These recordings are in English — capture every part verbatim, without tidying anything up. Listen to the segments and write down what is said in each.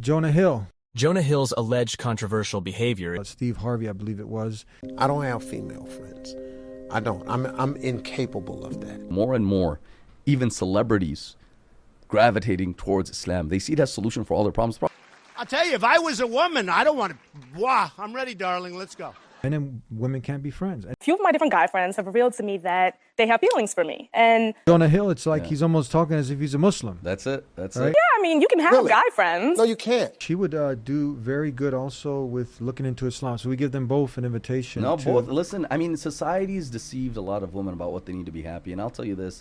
Jonah Hill. Jonah Hill's alleged controversial behavior. Uh, Steve Harvey, I believe it was. I don't have female friends. I don't. I'm I'm incapable of that. More and more, even celebrities gravitating towards Islam. They see it as a solution for all their problems. I'll tell you, if I was a woman, I don't want to. Wow, I'm ready, darling. Let's go. And then women can't be friends. A few of my different guy friends have revealed to me that they have feelings for me. And Jonah Hill, it's like Yeah. he's almost talking as if he's a Muslim. That's it. That's Right? it. yeah, I mean, you can have Really? guy friends. No, you can't. She would uh, do very good also with looking into Islam. So we give them both an invitation. No, to, both. Listen, I mean, society's deceived a lot of women about what they need to be happy. And I'll tell you this.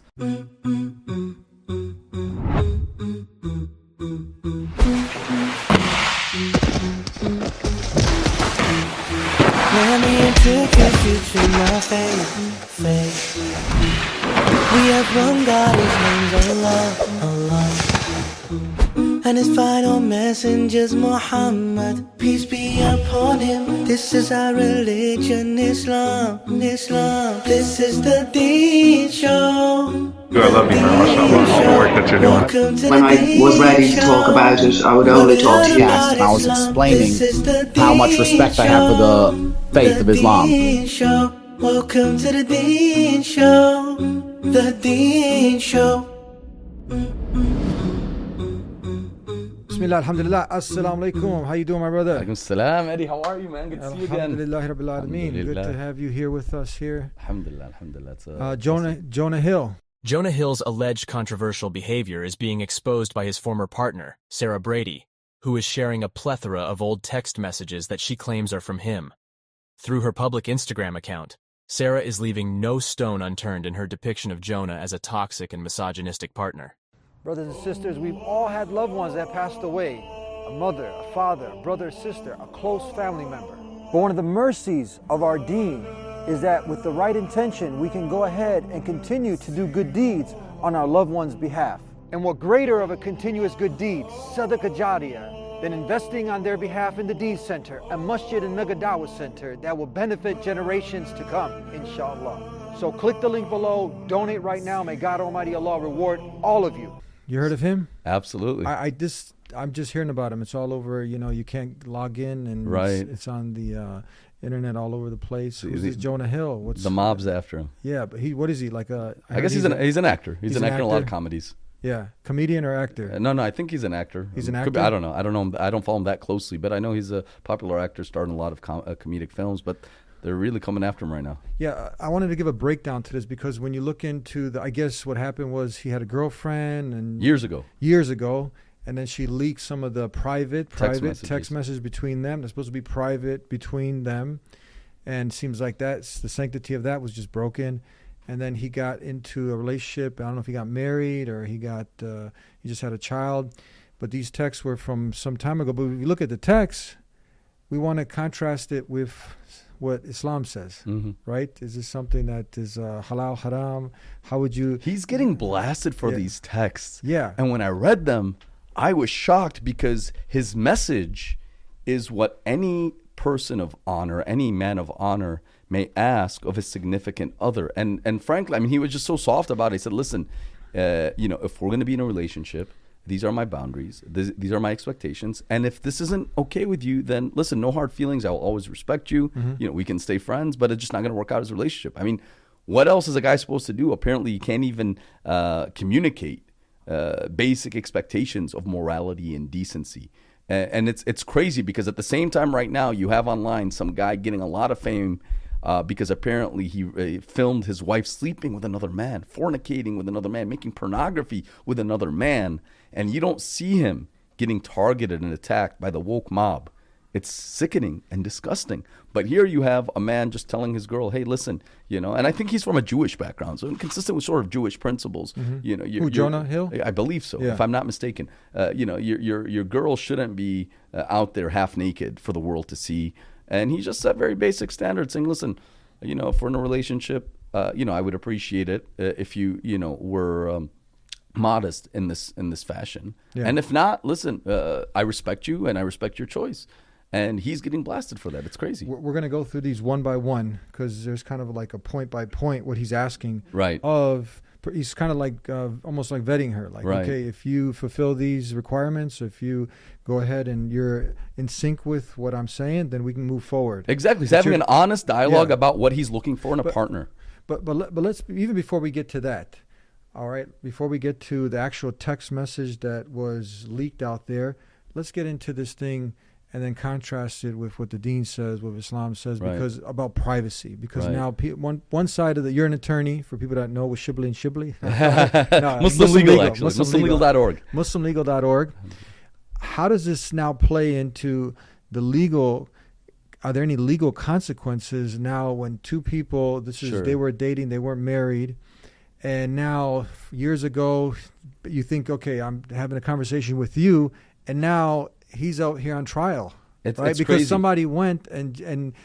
Let me introduce you to my faith, faith. We have one God, his name's Allah, Allah. And his final messenger's Muhammad, peace be upon him. This is our religion, Islam, Islam. This is the Deen Show. I love you very much. I love all the work that you're doing. When I was ready to talk about it, I would only talk to you. Yes, I was explaining how much respect I have for the faith of Islam. Welcome to the Deen Show. The Deen Show. Bismillah, alhamdulillah, assalamu alaikum. How you doing, my brother? Alaikum salam, Eddie. How are you, man? Good to see you again. Alhamdulillah, Rabbil Alameen. Good Alhamdulillah. to have you here with us here. Alhamdulillah, alhamdulillah. It's, uh, Uh, Jonah, Jonah Hill. Jonah Hill's alleged controversial behavior is being exposed by his former partner, Sarah Brady, who is sharing a plethora of old text messages that she claims are from him. Through her public Instagram account, Sarah is leaving no stone unturned in her depiction of Jonah as a toxic and misogynistic partner. Brothers and sisters, we've all had loved ones that passed away. A mother, a father, a brother, a sister, a close family member. But one of the mercies of our deen is that with the right intention, we can go ahead and continue to do good deeds on our loved one's behalf. And what greater of a continuous good deed, Sadaqah Jariyah, than investing on their behalf in the Deed Center, a masjid and mega dawah center that will benefit generations to come, inshallah. So click the link below, donate right now. May God Almighty Allah reward all of you. You heard of him? Absolutely. I, I just, I'm just hearing about him. It's all over, you know, you can't log in and Right. it's, it's on the uh, internet all over the place. So Who's the- this Jonah Hill? What's the mob's after him. Yeah, but he, what is he, like a... I guess he's an he's an actor. He's, he's an an actor in a lot of actor? comedies. Yeah, comedian or actor? Uh, no, no, I think he's an actor. He's an Could be- actor? I don't know. I don't know. Him, I don't follow him that closely, but I know he's a popular actor, starring in a lot of com- uh, comedic films. But they're really coming after him right now. Yeah, I wanted to give a breakdown to this because when you look into the, I guess what happened was he had a girlfriend and Years ago. years ago, and then she leaked some of the private, Text private messages. text messages between them. They're supposed to be private between them, and seems like that's the sanctity of that was just broken. And then he got into a relationship. I don't know if he got married or he got uh, he just had a child, but these texts were from some time ago. But if you look at the text, we want to contrast it with what Islam says, Mm-hmm. right? Is this something that is uh, halal, haram? How would you? He's getting blasted for Yeah. these texts. Yeah. And when I read them, I was shocked because his message is what any person of honor, any man of honor may ask of his significant other. And and frankly, I mean, he was just so soft about it. He said, listen, uh, you know, if we're going to be in a relationship, these are my boundaries. This, these are my expectations. And if this isn't okay with you, then listen, no hard feelings. I will always respect you. Mm-hmm. You know, we can stay friends, but it's just not going to work out as a relationship. I mean, what else is a guy supposed to do? Apparently, you can't even uh, communicate uh, basic expectations of morality and decency. And, and it's it's crazy because at the same time right now, you have online some guy getting a lot of fame uh, because apparently he uh, filmed his wife sleeping with another man, fornicating with another man, making pornography with another man. And you don't see him getting targeted and attacked by the woke mob. It's sickening and disgusting. But here you have a man just telling his girl, hey, listen, you know, and I think he's from a Jewish background, so consistent with sort of Jewish principles. Mm-hmm. You know, you're, Who, you're- Jonah Hill? I believe so, Yeah. if I'm not mistaken. Uh, you know, your your your girl shouldn't be uh, out there half naked for the world to see. And he just set very basic standards, saying, listen, you know, if we're in a relationship, uh, you know, I would appreciate it uh, if you, you know, were um, modest in this in this fashion. Yeah. And if not, listen, uh, I respect you and I respect your choice. And he's getting blasted for that. It's crazy. We're, we're going to go through these one by one because there's kind of like a point by point what he's asking Right. of he's kind of like uh, almost like vetting her. Like, Right. okay, if you fulfill these requirements, if you go ahead and you're in sync with what I'm saying, then we can move forward. Exactly. He's But having you're- an honest dialogue Yeah. about what he's looking for in a But- partner. But but let- but let's even before we get to that, all right. Before we get to the actual text message that was leaked out there, let's get into this thing and then contrast it with what the Deen says, what Islam says, Right. because about privacy. Because Right. now pe- one one side of the you're an attorney for people that know with Shibli and Shibli. No, Muslim Legal, actually. Muslim Legal dot org. Muslim Legal dot org. How does this now play into the legal? Are there any legal consequences now when two people, this is, Sure. they were dating, they weren't married, and now years ago, you think, okay, I'm having a conversation with you, and now he's out here on trial, It's- right? it's because crazy. somebody went and and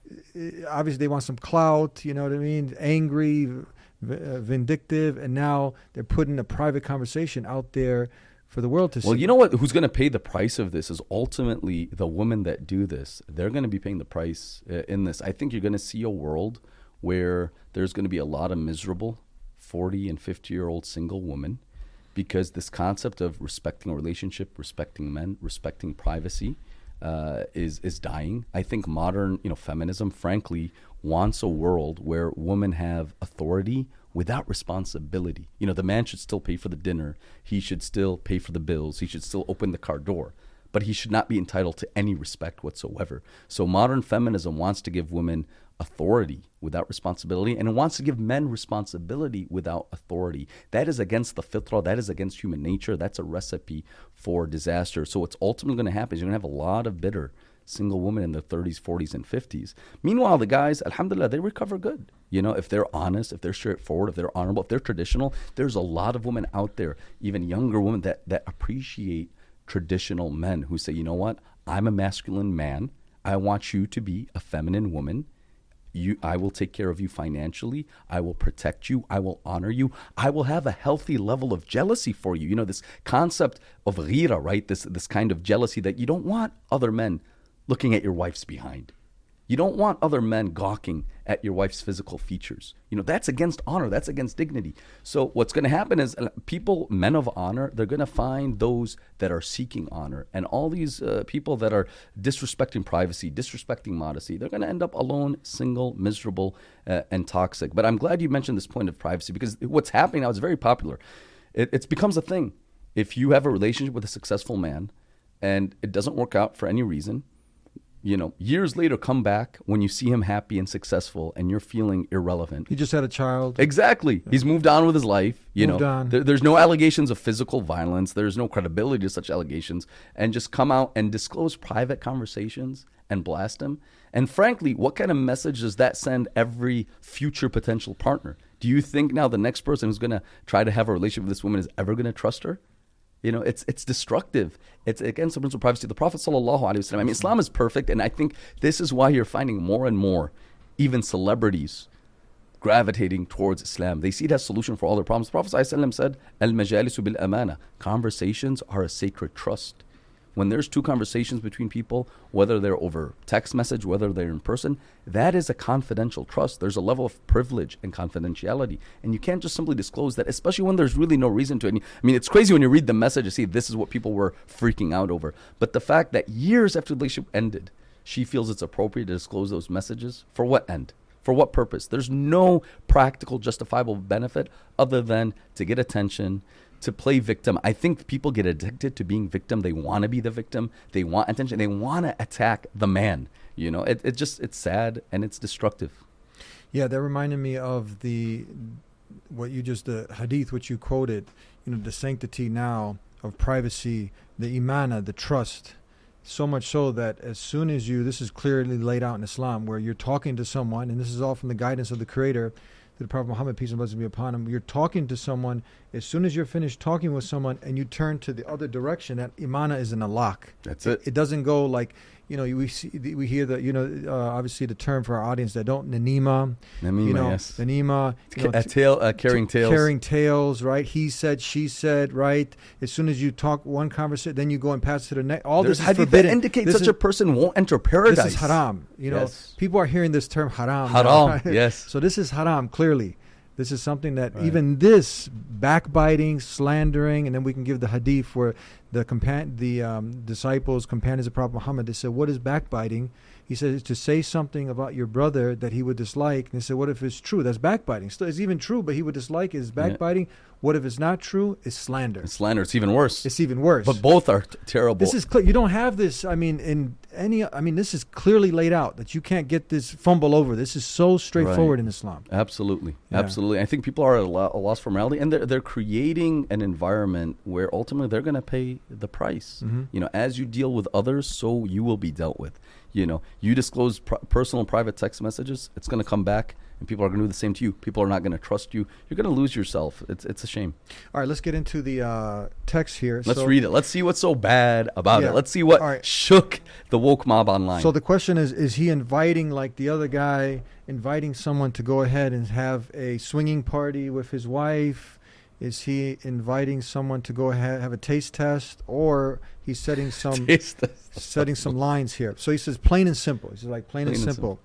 uh, obviously they want some clout, you know what I mean? Angry, v- uh, vindictive, and now they're putting a private conversation out there for the world to see. Well, you know what? Who's going to pay the price of this is ultimately the women that do this. They're going to be paying the price uh, in this. I think you're going to see a world where there's going to be a lot of miserable forty and fifty year old single women because this concept of respecting a relationship, respecting men, respecting privacy uh, is is dying. I think modern, you know, feminism, frankly, wants a world where women have authority without responsibility. You know, the man should still pay for the dinner. He should still pay for the bills. He should still open the car door. But he should not be entitled to any respect whatsoever. So modern feminism wants to give women authority without responsibility, and it wants to give men responsibility without authority. That is against the fitrah. That is against human nature. That's a recipe for disaster. So what's ultimately going to happen is you're going to have a lot of bitter single women in their thirties, forties, and fifties. Meanwhile, the guys, alhamdulillah, they recover good. You know, if they're honest, if they're straightforward, if they're honorable, if they're traditional, there's a lot of women out there, even younger women, that, that appreciate traditional men who say, you know what, I'm a masculine man. I want you to be a feminine woman. You, I will take care of you financially. I will protect you. I will honor you. I will have a healthy level of jealousy for you. You know, this concept of ghira, right? This, this kind of jealousy that you don't want other men looking at your wife's behind. You don't want other men gawking at your wife's physical features. You know, that's against honor. That's against dignity. So what's going to happen is uh, people, men of honor, they're going to find those that are seeking honor. And all these uh, people that are disrespecting privacy, disrespecting modesty, they're going to end up alone, single, miserable, uh, and toxic. But I'm glad you mentioned this point of privacy, because what's happening now is very popular. It it's becomes a thing. If you have a relationship with a successful man and it doesn't work out for any reason, you know, years later, come back when you see him happy and successful and you're feeling irrelevant. He just had a child. Exactly. He's moved on with his life. You Moved know, on. There, there's no allegations of physical violence. There's no credibility to such allegations. And just come out and disclose private conversations and blast him. And frankly, what kind of message does that send every future potential partner? Do you think now the next person who's going to try to have a relationship with this woman is ever going to trust her? You know, it's it's destructive. It's against the principle of privacy. The Prophet sallallahu alaihi wasallam, I mean, Islam is perfect, and I think this is why you're finding more and more, even celebrities, gravitating towards Islam. They see it as a solution for all their problems. The Prophet sallallahu alaihi wasallam said, "Al-majalisu bil-amana." Conversations are a sacred trust. When there's two conversations between people, whether they're over text message, whether they're in person, that is a confidential trust. There's a level of privilege and confidentiality. And you can't just simply disclose that, especially when there's really no reason to. I mean, it's crazy when you read the message and see this is what people were freaking out over. But the fact that years after the relationship ended, she feels it's appropriate to disclose those messages, for what end? For what purpose? There's no practical, justifiable benefit other than to get attention, to play victim. I think people get addicted to being victim. They want to be the victim. They want attention. They want to attack the man. You know, it, it just, it's sad and it's destructive. Yeah, that reminded me of the, what you just, the hadith which you quoted, you know, the sanctity now of privacy, the imana, the trust. So much so that as soon as you, this is clearly laid out in Islam, where you're talking to someone, and this is all from the guidance of the Creator, the Prophet Muhammad, peace and blessings be upon him, you're talking to someone, as soon as you're finished talking with someone and you turn to the other direction, that imana is in a lock. That's it. It doesn't go like, you know, we see, we hear the, you know, uh, obviously the term for our audience that don't, nanima. Namima, you know, yes. Nanima. You know, a tail, uh, carrying t- tales. Carrying tales, right? He said, she said, right? As soon as you talk one conversation, then you go and pass to the next. All There's this is hadith forbidden. that indicates This such is, a person won't enter paradise. This is haram. You know, Yes. people are hearing this term haram. Haram, now, right? yes. So this is haram, clearly. This is something that Right. even this backbiting, slandering, and then we can give the hadith where the compa- the um, disciples, companions of Prophet Muhammad, they said, what is backbiting? He said, to say something about your brother that he would dislike. And they said, what if it's true? That's backbiting. Still, it's even true, but he would dislike it. Is backbiting. Yeah. What if it's not true? It's slander. It's slander. It's even worse. It's even worse. But both are t- terrible. This is clear. You don't have this. I mean, in any. I mean, this is clearly laid out that you can't get this fumble over. This is so straightforward Right. in Islam. Absolutely, Yeah. absolutely. I think people are at a, lo- a loss for morality, and they're they're creating an environment where ultimately they're going to pay the price. Mm-hmm. You know, as you deal with others, so you will be dealt with. You know, you disclose pr- personal and private text messages, it's going to come back, and people are going to do the same to you. People are not going to trust you. You're going to lose yourself. It's it's a shame. All right, let's get into the uh, text here. Let's So- read it. Let's see what's so bad about Yeah. it. Let's see what All right. shook the woke mob online. So the question is: is he inviting, like the other guy, inviting someone to go ahead and have a swinging party with his wife? Is he inviting someone to go ahead have a taste test, or he's setting some Taste test. setting some lines here? So he says plain and simple. He's like plain, Plain and and simple.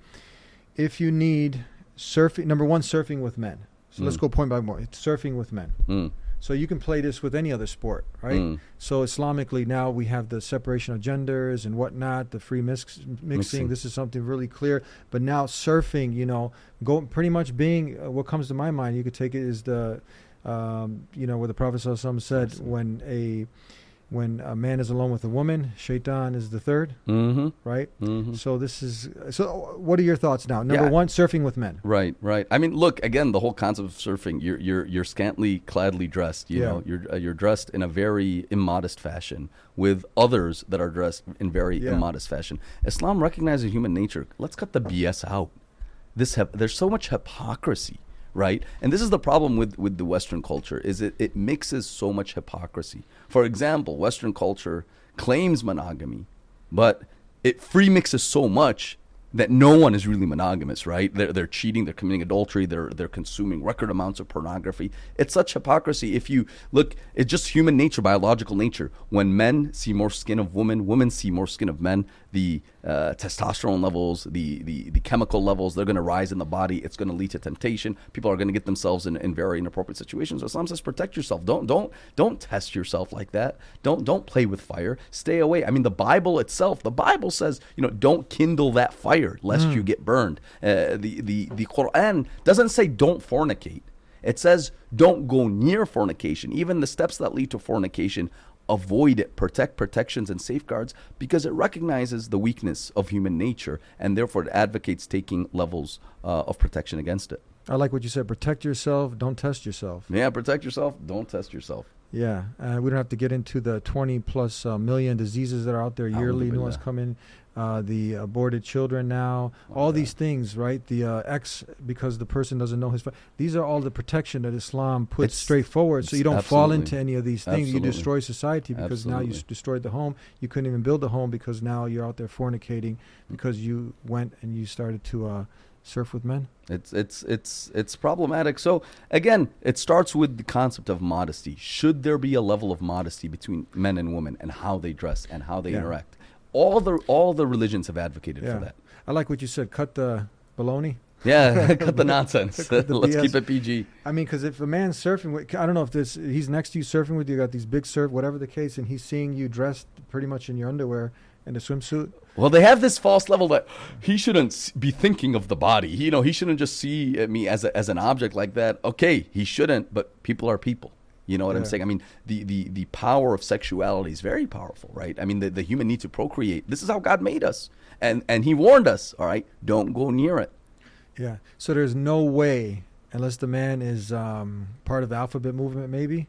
If you need surfing, number one, surfing with men. So let's Mm. go point by point. It's surfing with men. Mm. So you can play this with any other sport, right? Mm. So Islamically now we have the separation of genders and whatnot, the free mix, mixing. Mixing. This is something really clear. But now surfing, you know, go pretty much being uh, what comes to my mind. You could take it as the, um, you know, where the Prophet Sallallahu Alaihi Wasallam said when a when a man is alone with a woman, shaitan is the third, Mm-hmm. right? Mm-hmm. So this is so. What are your thoughts now? Number Yeah. one, surfing with men. Right, right. I mean, look again. The whole concept of surfing. You're you're you're scantily, cladly dressed. You Yeah. know, you're uh, you're dressed in a very immodest fashion with others that are dressed in very Yeah. immodest fashion. Islam recognizes human nature. Let's cut the B S out. This hep- there's so much hypocrisy, right? And this is the problem with with the Western culture. Is it it mixes so much hypocrisy. For example, Western culture claims monogamy, but it free mixes so much that no one is really monogamous, right? They're they're cheating, they're committing adultery, they're they're consuming record amounts of pornography. It's such hypocrisy. If you look, it's just human nature, biological nature. When men see more skin of women, women see more skin of men. The uh, testosterone levels, the, the the chemical levels, they're going to rise in the body. It's going to lead to temptation. People are going to get themselves in, in very inappropriate situations. So Islam says protect yourself. Don't don't don't test yourself like that. Don't don't play with fire. Stay away. I mean, the Bible itself, the Bible says, you know, don't kindle that fire lest Mm. you get burned. Uh, the the the Quran doesn't say don't fornicate. It says don't go near fornication. Even the steps that lead to fornication, avoid it. Protect protections and safeguards, because it recognizes the weakness of human nature, and therefore it advocates taking levels uh, of protection against it. I like what you said. Protect yourself. Don't test yourself. Yeah, protect yourself. Don't test yourself. Yeah, uh, we don't have to get into the twenty plus uh, million diseases that are out there yearly. New ones come in. Uh, the aborted children now, all these things, right? The uh, X, because the person doesn't know his. Fa- these are all the protection that Islam puts It's- straightforward, so you don't fall absolutely. into any of these things. Absolutely. You destroy society because now you Absolutely. s- destroyed the home. You couldn't even build the home because now you're out there fornicating because you went and you started to uh, surf with men. It's it's it's it's problematic. So again, it starts with the concept of modesty. Should there be a level of modesty between men and women and how they dress and how they Yeah. interact? All the all the religions have advocated Yeah, for that. I like what you said. Cut the baloney. Yeah, cut the nonsense. Cut the Let's B S. keep it P G. I mean, because if a man's surfing with, I don't know if this, he's next to you surfing with you, got these big surf, whatever the case, and he's seeing you dressed pretty much in your underwear and a swimsuit. Well, they have this false level that he shouldn't s- be thinking of the body. He, you know, he shouldn't just see uh, me as a, as an object like that. Okay, he shouldn't, but people are people. You know what I'm Yeah. saying? I mean, the, the, the power of sexuality is very powerful, right? I mean, the, the human need to procreate. This is how God made us. And, and he warned us, all right, don't go near it. Yeah. So there's no way, unless the man is um, part of the alphabet movement, maybe.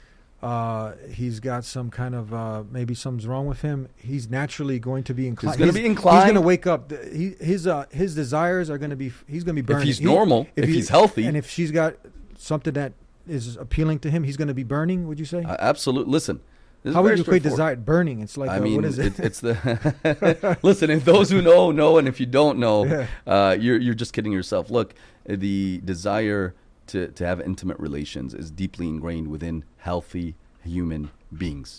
Uh, he's got some kind of uh, maybe something's wrong with him. He's naturally going to be inclined. gonna be inclined. He's going to wake up. The- He, his uh, his desires are going to be. He's going to be burning. he's He- normal, if he's healthy. and if she's got something that is appealing to him, he's going to be burning. Would you say? Uh, absolutely. Listen. this is How would very you equate straightforward. desire? Burning. It's like I uh, mean, what is it? it- it's the listen. If those who know know, and if you don't know, Yeah. uh, you're you're just kidding yourself. Look, the desire to to have intimate relations is deeply ingrained within healthy human beings,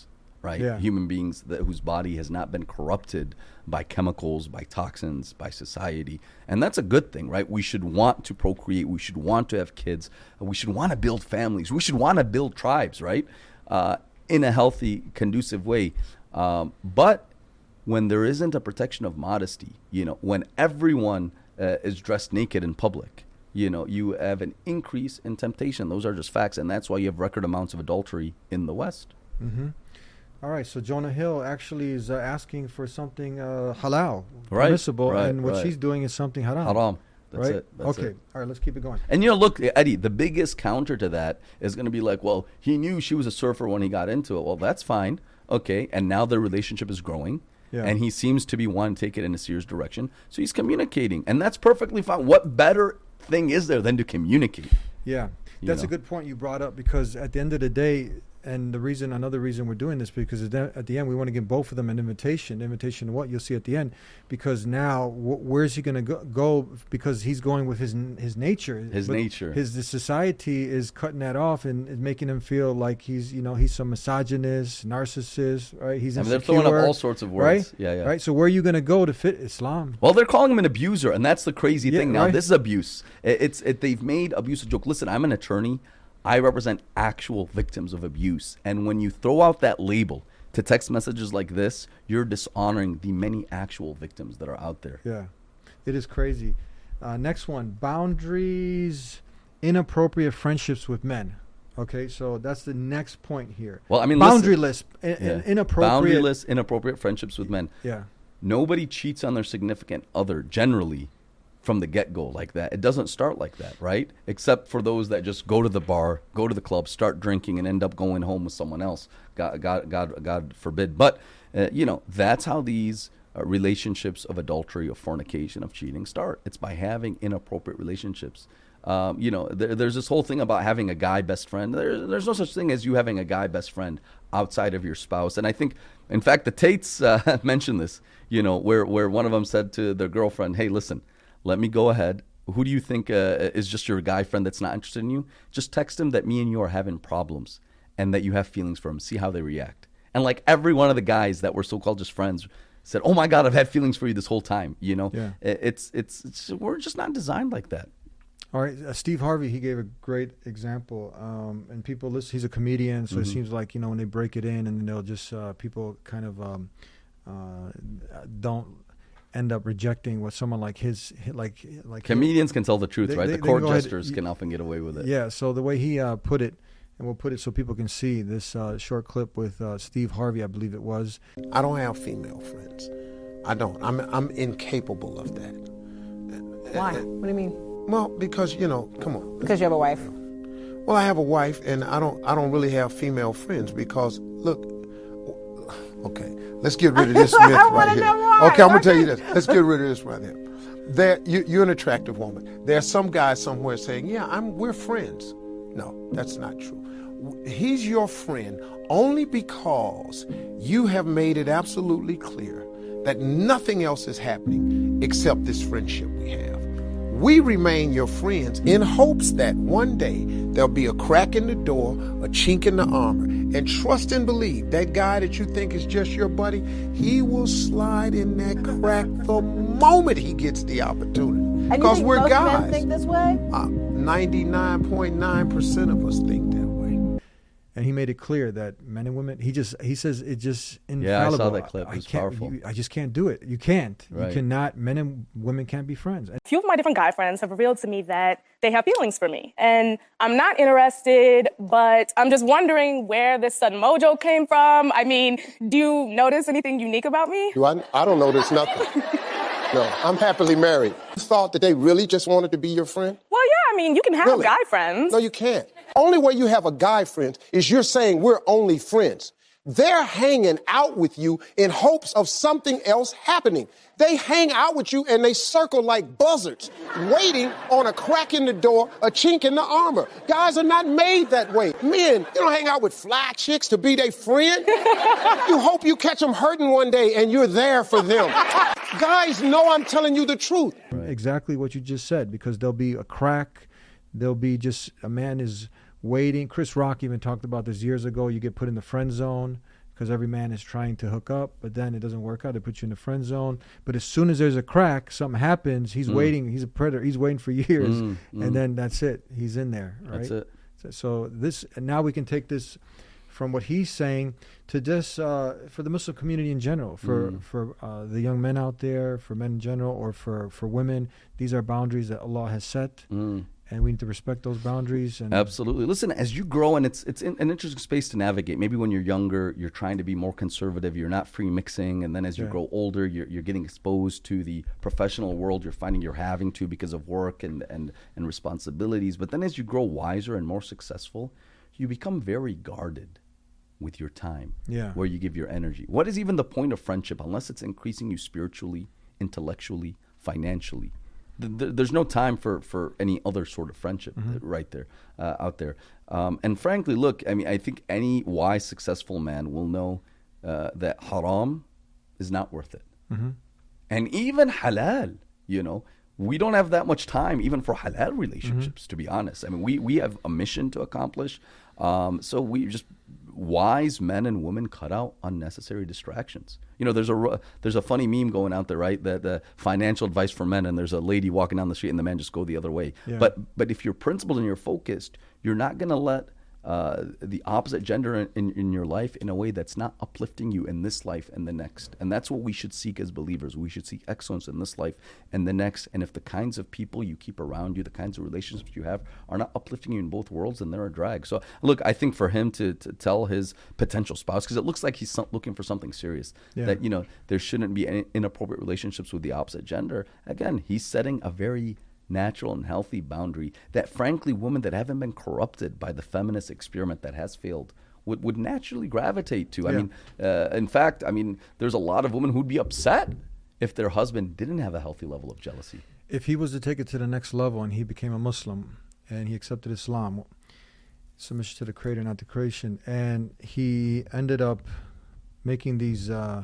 right? Yeah. Human beings that, whose body has not been corrupted by chemicals, by toxins, by society. And that's a good thing, right? We should want to procreate. We should want to have kids. We should want to build families. We should want to build tribes, right? Uh, in a healthy, conducive way. Um, but when there isn't a protection of modesty, you know, when everyone uh, is dressed naked in public, you know, you have an increase in temptation. Those are just facts. And that's why you have record amounts of adultery in the West. Mm-hmm. All right, so Jonah Hill actually is uh, asking for something uh, halal, right, permissible, right, and what right. she's doing is something haram. Haram. That's right? it. That's okay. it. All right, let's keep it going. And, you know, look, Eddie, the biggest counter to that is going to be like, well, he knew she was a surfer when he got into it. Well, that's fine. Okay. And now their relationship is growing. Yeah. And he seems to be wanting to take it in a serious direction. So he's communicating. And that's perfectly fine. What better thing is there than to communicate? Yeah. That's know? a good point you brought up, because at the end of the day, and the reason, another reason we're doing this, because at the end we want to give both of them an invitation. Invitation to what? You'll see at the end. Because now, wh- where's he going to go, go? Because he's going with his his nature. His but nature. His the society is cutting that off and is making him feel like he's, you know, he's some misogynist, narcissist, right? He's I mean, insecure. they're throwing up all sorts of words. Right? Yeah, yeah. Right? So where are you going to go to fit Islam? Well, they're calling him an abuser, and that's the crazy Yeah, thing. Now, right. this is abuse. It, it's it, they've made abuse a joke. Listen, I'm an attorney. I represent actual victims of abuse. And when you throw out that label to text messages like this, you're dishonoring the many actual victims that are out there. Yeah, it is crazy. Uh, next one, boundaries, inappropriate friendships with men. Okay, so that's the next point here. Well, I mean, boundaryless, in, listen, in, yeah. inappropriate. Boundaryless, inappropriate friendships with men. Yeah. Nobody cheats on their significant other generally from the get-go like that. It doesn't start like that, right? Except for those that just go to the bar, go to the club, start drinking, and end up going home with someone else. God, God, God, God forbid. But uh, you know, that's how these uh, relationships of adultery, of fornication, of cheating start. It's by having inappropriate relationships. Um, you know, there, there's this whole thing about having a guy best friend. There, there's no such thing as you having a guy best friend outside of your spouse. And I think, in fact, the Tates uh, mentioned this. You know, where where one of them said to their girlfriend, "Hey, listen. Let me go ahead. Who do you think uh, is just your guy friend that's not interested in you? Just text him that me and you are having problems and that you have feelings for him. See how they react." And like every one of the guys that were so-called just friends said, "Oh my God, I've had feelings for you this whole time." You know, yeah. it's, it's it's we're just not designed like that. All right, uh, Steve Harvey, he gave a great example, um, and people listen. He's a comedian, so Mm-hmm. it seems like, you know, when they break it in, and they'll just uh, people kind of um, uh, don't end up rejecting what someone like his like like comedians him. Can tell the truth, they, right? They, the court ahead, jesters can often get away with it. Yeah. So the way he uh, put it, and we'll put it so people can see this uh, short clip with uh, Steve Harvey, I believe it was. I don't have female friends. I don't. I'm I'm incapable of that. Why? What do you mean? Well, because you know, come on. Because you have a wife. Well, I have a wife, and I don't. I don't really have female friends because look. Okay, let's get rid of this myth right here. Okay, I'm gonna tell you this. Let's get rid of this right here. There, you, you're an attractive woman. There's some guy somewhere saying, "Yeah, I'm. We're friends." No, that's not true. He's your friend only because you have made it absolutely clear that nothing else is happening except this friendship we have. We remain your friends in hopes that one day there'll be a crack in the door, a chink in the armor, and trust and believe that guy that you think is just your buddy, he will slide in that crack the moment he gets the opportunity. Because we're most guys. Men think this way? Uh, ninety-nine point nine percent of us think that way. And he made it clear that men and women, he just, he says it just infallible. Yeah, I saw that clip. It I was can't, powerful. You, I just can't do it. You can't. Right. You cannot. Men and women can't be friends. A few of my different guy friends have revealed to me that they have feelings for me. And I'm not interested, but I'm just wondering where this sudden mojo came from. I mean, do you notice anything unique about me? Do I, I don't notice nothing. No, I'm happily married. You thought that they really just wanted to be your friend? Well, yeah, I mean, you can have Really? guy friends. No, you can't. Only way you have a guy friend is you're saying we're only friends. They're hanging out with you in hopes of something else happening. They hang out with you and they circle like buzzards, waiting on a crack in the door, a chink in the armor. Guys are not made that way. Men, you don't hang out with fly chicks to be their friend. You hope you catch them hurting one day and you're there for them. Guys know I'm telling you the truth. Right. Exactly what you just said, because there'll be a crack. There'll be just a man is waiting. Chris Rock even talked about this years ago. You get put in the friend zone because every man is trying to hook up, but then it doesn't work out. They put you in the friend zone. But as soon as there's a crack, something happens. He's Mm. waiting. He's a predator. He's waiting for years, Mm, mm. and then that's it. He's in there. Right? That's it. So, so this, and now we can take this from what he's saying to just uh, for the Muslim community in general, for Mm. for uh, the young men out there, for men in general, or for for women. These are boundaries that Allah has set. Mm. And we need to respect those boundaries. And Absolutely. Listen, as you grow, and it's it's in, an interesting space to navigate. Maybe when you're younger, you're trying to be more conservative. You're not free mixing, and then as you Yeah. grow older, you're you're getting exposed to the professional world. You're finding you're having to because of work and and and responsibilities. But then as you grow wiser and more successful, you become very guarded with your time. Yeah. Where you give your energy. What is even the point of friendship unless it's increasing you spiritually, intellectually, financially? There's no time for, for any other sort of friendship Mm-hmm. right there, uh, out there. Um, and frankly, look, I mean, I think any wise, successful man will know uh, that haram is not worth it. Mm-hmm. And even halal, you know, we don't have that much time even for halal relationships, Mm-hmm. to be honest. I mean, we, we have a mission to accomplish. Um, so we just, wise men and women cut out unnecessary distractions. You know, there's a there's a funny meme going out there, right? That the financial advice for men, and there's a lady walking down the street, and the men just go the other way. Yeah. But but if you're principled and you're focused, you're not going to let uh, the opposite gender in, in, in your life in a way that's not uplifting you in this life and the next. And that's what we should seek as believers. We should seek excellence in this life and the next. And if the kinds of people you keep around you, the kinds of relationships you have are not uplifting you in both worlds, then they're a drag. So look, I think for him to, to tell his potential spouse, because it looks like he's some, looking for something serious, Yeah. that, you know, there shouldn't be any inappropriate relationships with the opposite gender. Again, he's setting a very natural and healthy boundary that, frankly, women that haven't been corrupted by the feminist experiment that has failed would, would naturally gravitate to. I Yeah. mean, uh, in fact, I mean, there's a lot of women who'd be upset if their husband didn't have a healthy level of jealousy. if he was to take it to the next level and he became a Muslim and he accepted Islam, submission to the Creator, not the creation, and he ended up making these. Uh,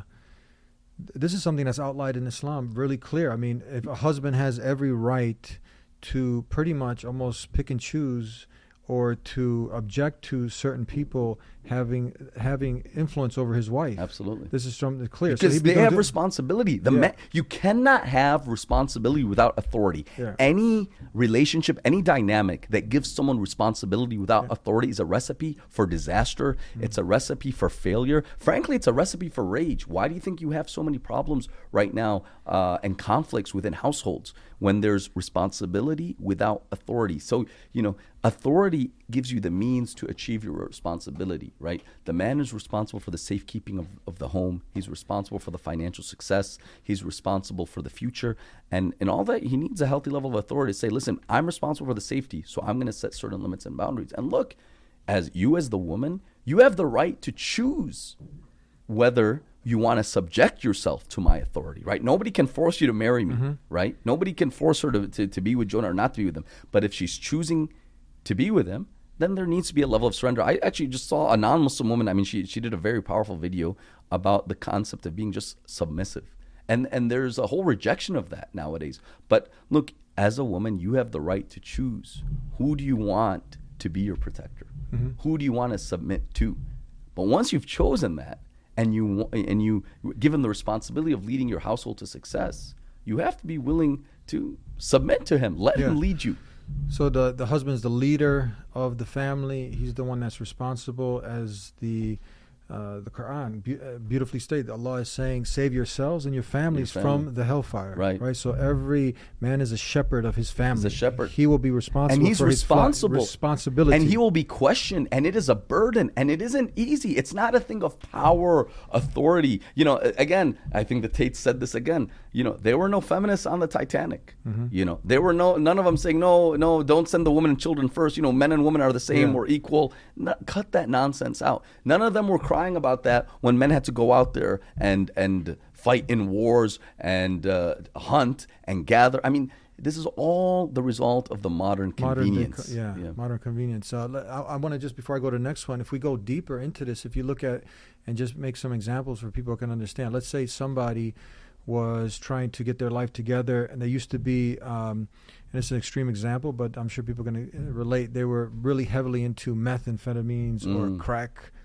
this is something that's outlined in Islam, really clear. I mean, if a husband has every right to pretty much almost pick and choose or to object to certain people having having influence over his wife. Absolutely. This is something clear. Because so they becomes have a- responsibility. The Yeah. ma- you cannot have responsibility without authority. Yeah. Any relationship, any dynamic that gives someone responsibility without authority is a recipe for disaster. Mm. It's a recipe for failure. Frankly, it's a recipe for rage. Why do you think you have so many problems right now uh, and conflicts within households when there's responsibility without authority? So, you know, authority gives you the means to achieve your responsibility, right? The man is responsible for the safekeeping of, of the home. He's responsible for the financial success. He's responsible for the future. And in all that, he needs a healthy level of authority to say, listen, I'm responsible for the safety, so I'm going to set certain limits and boundaries. And look, as you as the woman, you have the right to choose whether you want to subject yourself to my authority, right? Nobody can force you to marry me, Mm-hmm. right? Nobody can force her to, to, to be with Jonah or not to be with him. But if she's choosing to be with him, then there needs to be a level of surrender. I actually just saw a non-Muslim woman. I mean, she she did a very powerful video about the concept of being just submissive. And and there's a whole rejection of that nowadays. But look, as a woman, you have the right to choose. Who do you want to be your protector? Mm-hmm. Who do you want to submit to? But once you've chosen that and you wa- and you given the responsibility of leading your household to success, you have to be willing to submit to him. Let him Yeah. lead you. So the the husband's the leader of the family. He's the one that's responsible, as the uh, the Quran be, uh, beautifully stated. Allah is saying, "Save yourselves and your families Your family. from the hellfire." Right. Right. So every man is a shepherd of his family. He's a shepherd. He will be responsible. And he's for his responsible. His responsibility. And he will be questioned, and it is a burden, and it isn't easy. It's not a thing of power, authority. You know, a- again, I think the Tates said this again. You know, there were no feminists on the Titanic. Mm-hmm. You know, there were no none of them saying no, no, don't send the women and children first. You know, men and women are the same. Yeah. We're equal. No, cut that nonsense out. None of them were crying about that when men had to go out there and and fight in wars and uh, hunt and gather. I mean, this is all the result of the modern Modern, convenience. yeah, modern convenience. Uh, le- I, I want to just, before I go to the next one, if we go deeper into this, if you look at and just make some examples where people can understand. Let's say somebody was trying to get their life together, and they used to be, um, and it's an extreme example, but I'm sure people are going to relate. They were really heavily into methamphetamines Mm. or crack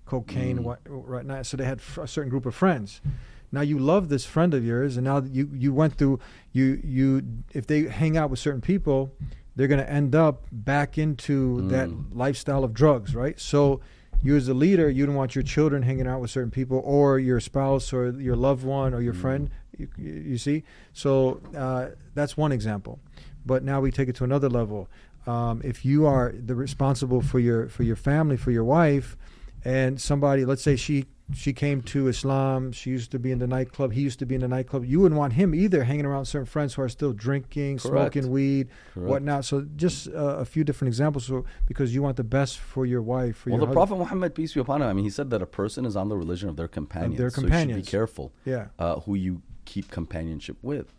cocaine, Mm. what, right now. So they had f- a certain group of friends. Now you love this friend of yours, and now you you went through you you if they hang out with certain people, they're going to end up back into Mm. that lifestyle of drugs, right? So you as a leader, you don't want your children hanging out with certain people, or your spouse, or your loved one, or your Mm. friend. You, you see, so uh, that's one example. But now we take it to another level. Um, if you are the responsible for your for your family, for your wife, and somebody, let's say she she came to Islam, she used to be in the nightclub, he used to be in the nightclub, you wouldn't want him either hanging around certain friends who are still drinking, Correct. smoking weed, Correct. whatnot. So just uh, a few different examples, so because you want the best for your wife, for Well, your the husband. Prophet Muhammad, peace be upon him, I mean, he said that a person is on the religion of their companions. their So you should companions. be careful Yeah. uh, who you keep companionship with.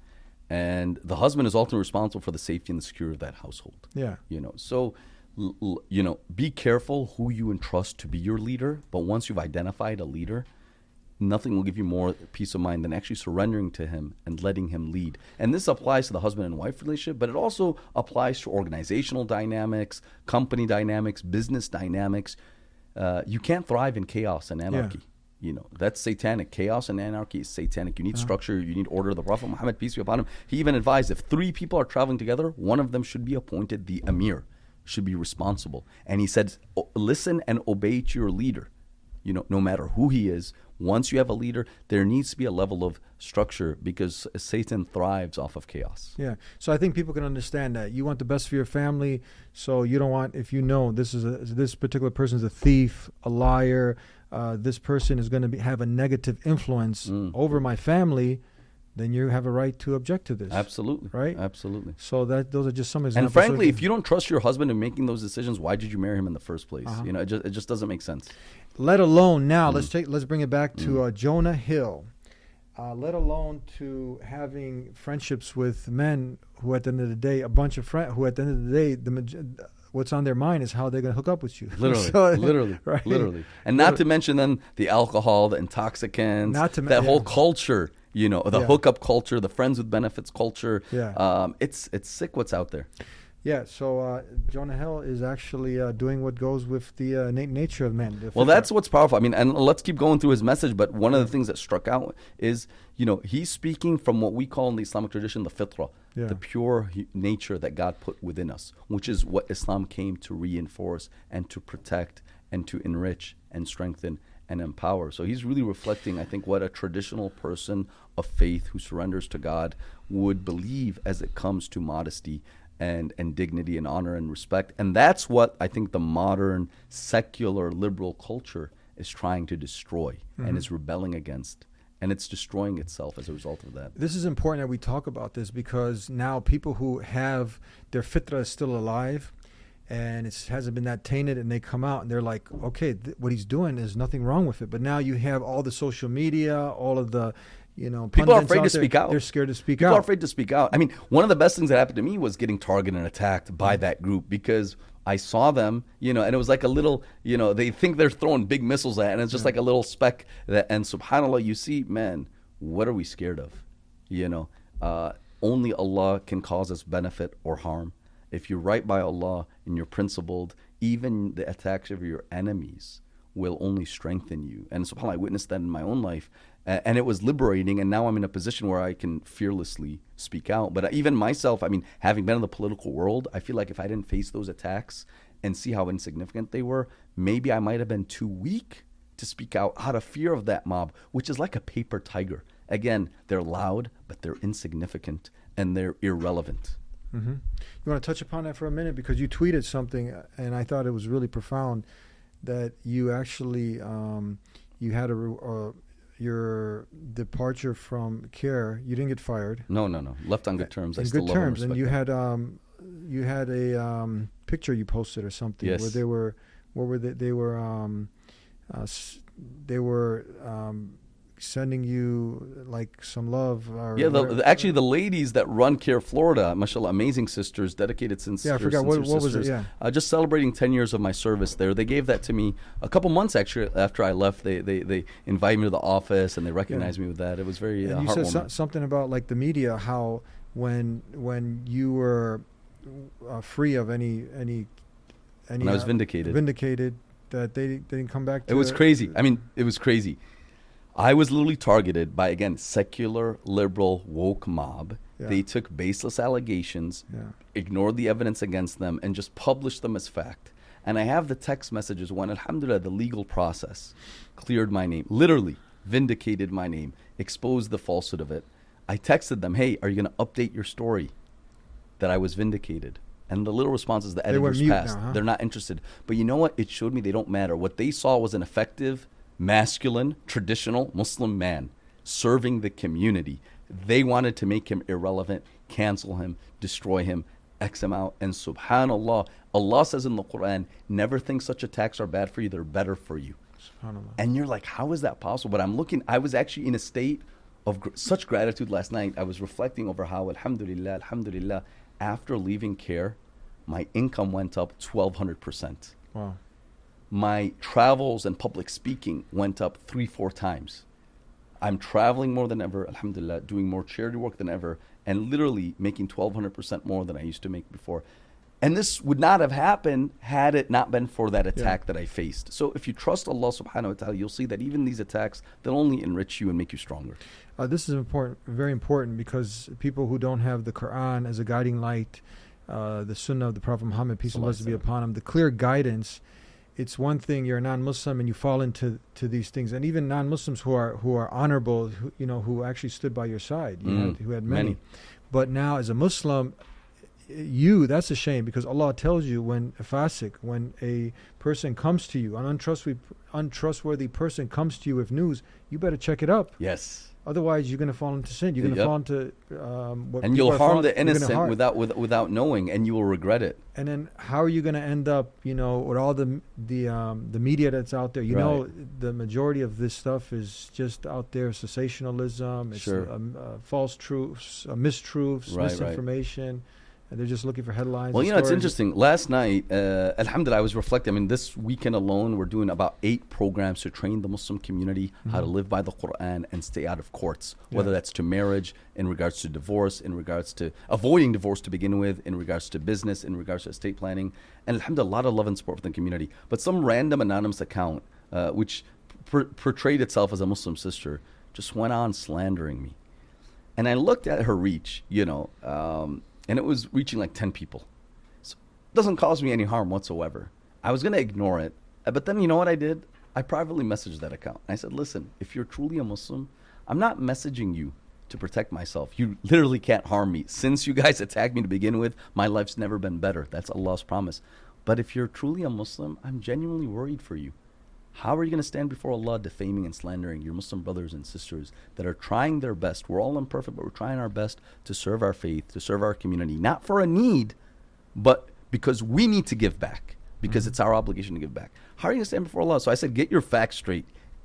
And the husband is ultimately responsible for the safety and the security of that household. Yeah. You know, so, l- l- you know, be careful who you entrust to be your leader. But once you've identified a leader, nothing will give you more peace of mind than actually surrendering to him and letting him lead. And this applies to the husband and wife relationship, but it also applies to organizational dynamics, company dynamics, business dynamics. Uh, you can't thrive in chaos and anarchy. You know, that's satanic. Chaos and anarchy is satanic. You need Uh-huh. structure. You need order. The Prophet Muhammad, peace be upon him, he even advised if three people are traveling together, one of them should be appointed the emir, should be responsible. And he said, "O- listen and obey to your leader. You know, no matter who he is, once you have a leader, there needs to be a level of structure because Satan thrives off of chaos. Yeah. So I think people can understand that. You want the best for your family, so you don't want, if you know this is a, this particular person is a thief, a liar, uh, this person is going to be, have a negative influence Mm. over my family, then you have a right to object to this. Absolutely. Right? Absolutely. So that those are just some And examples. frankly, So if you don't trust your husband in making those decisions, why did you marry him in the first place? Uh-huh. You know, it just, it just doesn't make sense. let alone now, Mm. let's take let's bring it back to Mm. uh, Jonah Hill. Uh, let alone to having friendships with men who, at the end of the day, a bunch of friends who, at the end of the day, the maj- what's on their mind is how they're going to hook up with you. Literally, So, literally, right? literally, and not to mention then the alcohol, the intoxicants, Not to men- that whole yeah. culture. You know, the Yeah. hookup culture, the friends with benefits culture. Yeah. um, it's it's sick what's out there. Yeah, so uh, Jonah Hill is actually uh, doing what goes with the uh, innate nature of men. the Well, fitra. that's what's powerful. I mean, and let's keep going through his message. But one of the things that struck out is, you know, he's speaking from what we call in the Islamic tradition the fitra, Yeah. the pure hu- nature that God put within us, which is what Islam came to reinforce and to protect and to enrich and strengthen and empower. So he's really reflecting, I think, what a traditional person of faith who surrenders to God would believe as it comes to modesty and, and dignity and honor and respect. And that's what I think the modern secular liberal culture is trying to destroy Mhm. and is rebelling against. And it's destroying itself as a result of that. This is important that we talk about this because now people who have their fitra is still alive and it hasn't been that tainted, and they come out and they're like, okay, th- what he's doing is nothing wrong with it. But now you have all the social media, all of the, you know, People are pundits afraid out to there, speak out. They're scared to speak People out. are afraid to speak out. I mean, one of the best things that happened to me was getting targeted and attacked by that group because I saw them, you know, and it was like a little, you know, they think they're throwing big missiles at, and it's just like a little speck. That, and subhanAllah, you see, man, what are we scared of? You know, uh, only Allah can cause us benefit or harm. If you're right by Allah and you're principled, even the attacks of your enemies will only strengthen you. And subhanAllah, I witnessed that in my own life. A- And it was liberating. And now I'm in a position where I can fearlessly speak out. But even myself, I mean, having been in the political world, I feel like if I didn't face those attacks and see how insignificant they were, maybe I might have been too weak to speak out out of fear of that mob, which is like a paper tiger. Again, they're loud, but they're insignificant and they're irrelevant. Mm-hmm. You want to touch upon that for a minute because you tweeted something, uh, and I thought it was really profound that you actually um, you had a re- uh, your departure from CARE. You didn't get fired. No, no, no. Left on good terms. I In still good love and terms, and respect you them. had um, you had a um, picture you posted or something Yes. where they were, where were they? They were um, uh, s- they were um, sending you like some love. Or Yeah, the, whatever. the- actually, the ladies that run Care Florida, mashallah, amazing sisters, dedicated sisters. Yeah, I forgot. What- sincere what was it? sisters, Yeah. Uh, just celebrating ten years of my service there. They gave that to me a couple months actually after I left. They they, they invited me to the office and they recognized me with that. It was very uh, And you said heartwarming. so- something about like the media, how when when you were uh, free of any any any When I was uh, vindicated. vindicated, that they, they didn't come back to It was crazy. I mean, it was crazy. I was literally targeted by, again, secular, liberal, woke mob. Yeah. They took baseless allegations, Yeah. ignored the evidence against them, and just published them as fact. And I have the text messages when, alhamdulillah, the legal process cleared my name, literally vindicated my name, exposed the falsehood of it. I texted them, hey, are you going to update your story that I was vindicated? And the little response is the They went editors mute passed. now, huh? They're not interested. But you know what? It showed me they don't matter. What they saw was an effective, masculine, traditional Muslim man serving the community. They wanted to make him irrelevant, cancel him, destroy him, X him out. And subhanAllah, Allah says in the Quran, never think such attacks are bad for you, they're better for you. SubhanAllah. And you're like, how is that possible? But I'm looking, I was actually in a state of gr- such gratitude last night. I was reflecting over how, alhamdulillah, alhamdulillah, after leaving care, my income went up twelve hundred percent. Wow. My travels and public speaking went up three, four times. I'm traveling more than ever, alhamdulillah, doing more charity work than ever, and literally making twelve hundred percent more than I used to make before. And this would not have happened had it not been for that attack Yeah. that I faced. So if you trust Allah subhanahu wa ta'ala, you'll see that even these attacks, they'll only enrich you and make you stronger. Uh, this is important, very important, because people who don't have the Quran as a guiding light, uh, the Sunnah of the Prophet Muhammad, peace and blessings be upon him, the clear guidance. It's one thing you're a non-Muslim and you fall into to these things, and even non-Muslims who are who are honorable, who, you know, who actually stood by your side. You Mm, had, who had many. many. But now, as a Muslim, you that's a shame, because Allah tells you when a fasik, when a person comes to you, an untrustworthy untrustworthy person comes to you with news, you better check it up. Yes. Otherwise, you're going to fall into sin. You're going to Yep. fall into um, what And people you'll are harm falling- the you're gonna innocent harm- without, with, without knowing, and you will regret it. And then how are you going to end up, you know, with all the the um, the media that's out there? You Right. know, the majority of this stuff is just out there, sensationalism, it's Sure. um, uh, false truths, uh, mistruths, Right, right. misinformation. And they're just looking for headlines. Well, and you know, it's stories. interesting. Last night, uh, alhamdulillah, I was reflecting. I mean, this weekend alone, we're doing about eight programs to train the Muslim community how to Mhm. live by the Quran and stay out of courts, whether Yeah. that's to marriage, in regards to divorce, in regards to avoiding divorce to begin with, in regards to business, in regards to estate planning. And alhamdulillah, a lot of love and support from the community. But some random anonymous account, uh, which pr- portrayed itself as a Muslim sister, just went on slandering me. And I looked at her reach, you know, um, and it was reaching like ten people. So it doesn't cause me any harm whatsoever. I was going to ignore it. Uh, But then you know what I did? I privately messaged that account. I said, listen, if you're truly a Muslim, I'm not messaging you to protect myself. You literally can't harm me. Since you guys attacked me to begin with, my life's never been better. That's Allah's promise. But if you're truly a Muslim, I'm genuinely worried for you. How are you going to stand before Allah defaming and slandering your Muslim brothers and sisters that are trying their best? We're all imperfect, but we're trying our best to serve our faith, to serve our community, not for a need, but because we need to give back, because Mm-hmm. it's our obligation to give back. How are you going to stand before Allah? So I said, get your facts straight.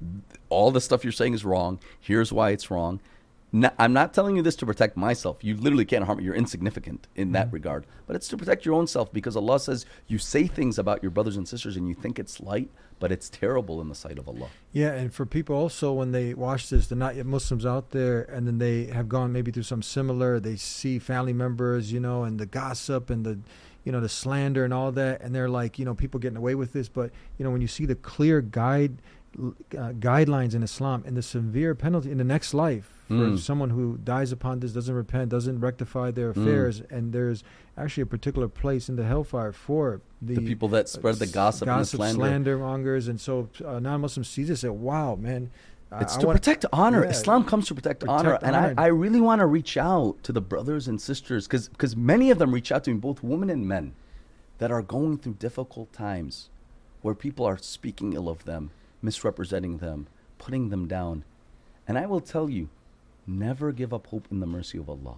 All the stuff you're saying is wrong. Here's why it's wrong. No, I'm not telling you this to protect myself. You literally can't harm me. You're insignificant in that Mhm. regard. But it's to protect your own self, because Allah says you say things about your brothers and sisters and you think it's light, but it's terrible in the sight of Allah. Yeah, and for people also, when they watch this, they're not yet Muslims out there, and then they have gone maybe through some similar, they see family members, you know, and the gossip and the, you know, the slander and all that, and they're like, you know, people getting away with this. But, you know, when you see the clear guide, uh, guidelines in Islam and the severe penalty in the next life for Mm. someone who dies upon this, doesn't repent, doesn't rectify their Mm. affairs, and there's actually a particular place in the hellfire for the, The people that spread the uh, gossip and the gossip, slander. slander mongers. And so uh, non-Muslims see this and say, wow, man. I- It's I to wanna- protect honor. Yeah. Islam comes to protect, honor. Protect And honor. I, I really want to reach out to the brothers and sisters, because many of them reach out to me, both women and men, that are going through difficult times where people are speaking ill of them, misrepresenting them, putting them down. And I will tell you, never give up hope in the mercy of Allah.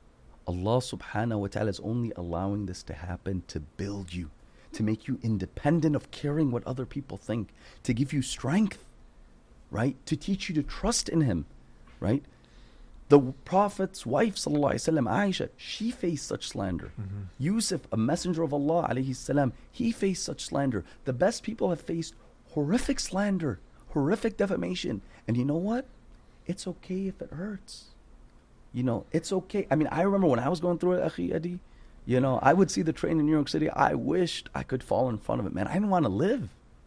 Allah subhanahu wa ta'ala is only allowing this to happen to build you, to make you independent of caring what other people think, to give you strength, right? To teach you to trust in Him, right? The Prophet's wife, sallallahu alaihi wasallam, Aisha, she faced such slander. Mm-hmm. Yusuf, a messenger of Allah, alayhi salam, he faced such slander. The best people have faced horrific slander, horrific defamation. And you know what? It's okay if it hurts. You know, it's okay. I mean, I remember when I was going through it, Akhi Adi, you know, I would see the train in New York City. I wished I could fall in front of it, man. I didn't want to live.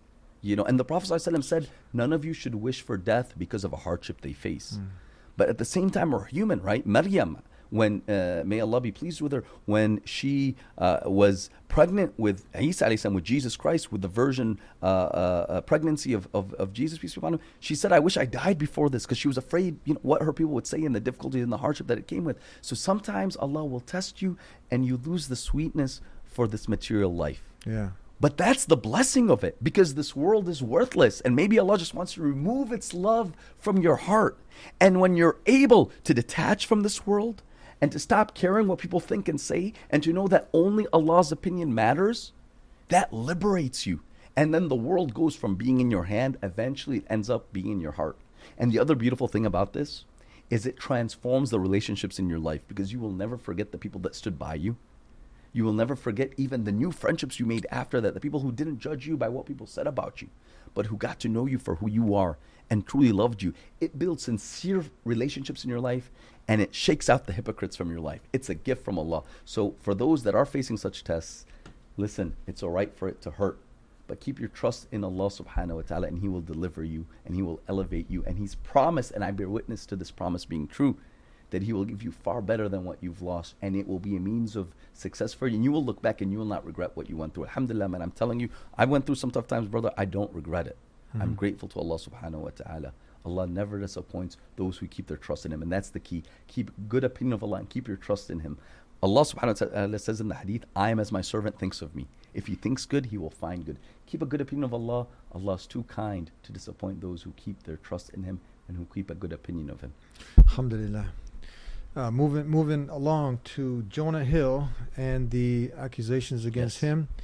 You know, and the Prophet ﷺ said, none of you should wish for death because of a hardship they face. Mm. But at the same time, we're human, right? Maryam, when, uh, may Allah be pleased with her, when she uh, was pregnant with Isa alayhi salam, with Jesus Christ, with the virgin uh, uh, pregnancy of, of, of Jesus, peace be upon him, she said, I wish I died before this, because she was afraid, you know, what her people would say and the difficulty and the hardship that it came with. So sometimes Allah will test you and you lose the sweetness for this material life. Yeah. But that's the blessing of it, because this world is worthless, and maybe Allah just wants to remove its love from your heart. And when you're able to detach from this world and to stop caring what people think and say, and to know that only Allah's opinion matters, that liberates you. And then the world goes from being in your hand, eventually it ends up being in your heart. And the other beautiful thing about this is it transforms the relationships in your life, because you will never forget the people that stood by you. You will never forget even the new friendships you made after that, the people who didn't judge you by what people said about you, but who got to know you for who you are and truly loved you. It builds sincere relationships in your life, and it shakes out the hypocrites from your life. It's a gift from Allah. So for those that are facing such tests, listen, it's all right for it to hurt, but keep your trust in Allah subhanahu wa ta'ala, and He will deliver you, and He will elevate you. And He's promised, and I bear witness to this promise being true, that He will give you far better than what you've lost, and it will be a means of success for you, and you will look back and you will not regret what you went through. Alhamdulillah, man, I'm telling you, I went through some tough times, brother. I don't regret it. Mm-hmm. I'm grateful to Allah subhanahu wa ta'ala. Allah never disappoints those who keep their trust in Him, and that's the key. Keep good opinion of Allah and keep your trust in Him. Allah subhanahu wa ta'ala says in the hadith, I am as my servant thinks of me. If he thinks good, he will find good. Keep a good opinion of Allah. Allah is too kind to disappoint those who keep their trust in Him and who keep a good opinion of Him. Alhamdulillah. Uh, moving moving along to Jonah Hill and the accusations against yes. him,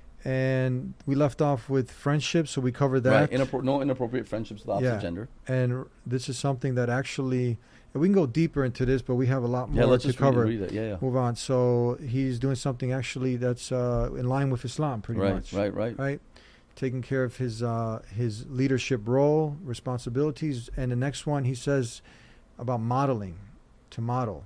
and we left off with friendship, so we covered that. Right, Inappro- no inappropriate friendships with the opposite yeah. gender. And this is something that actually, we can go deeper into this, but we have a lot more yeah, let's to just cover. Read it, read it. Yeah, yeah. Move on. So he's doing something actually that's uh, in line with Islam, pretty right, much. Right, right, right. Taking care of his uh, his leadership role, responsibilities, and the next one he says about modeling. To model.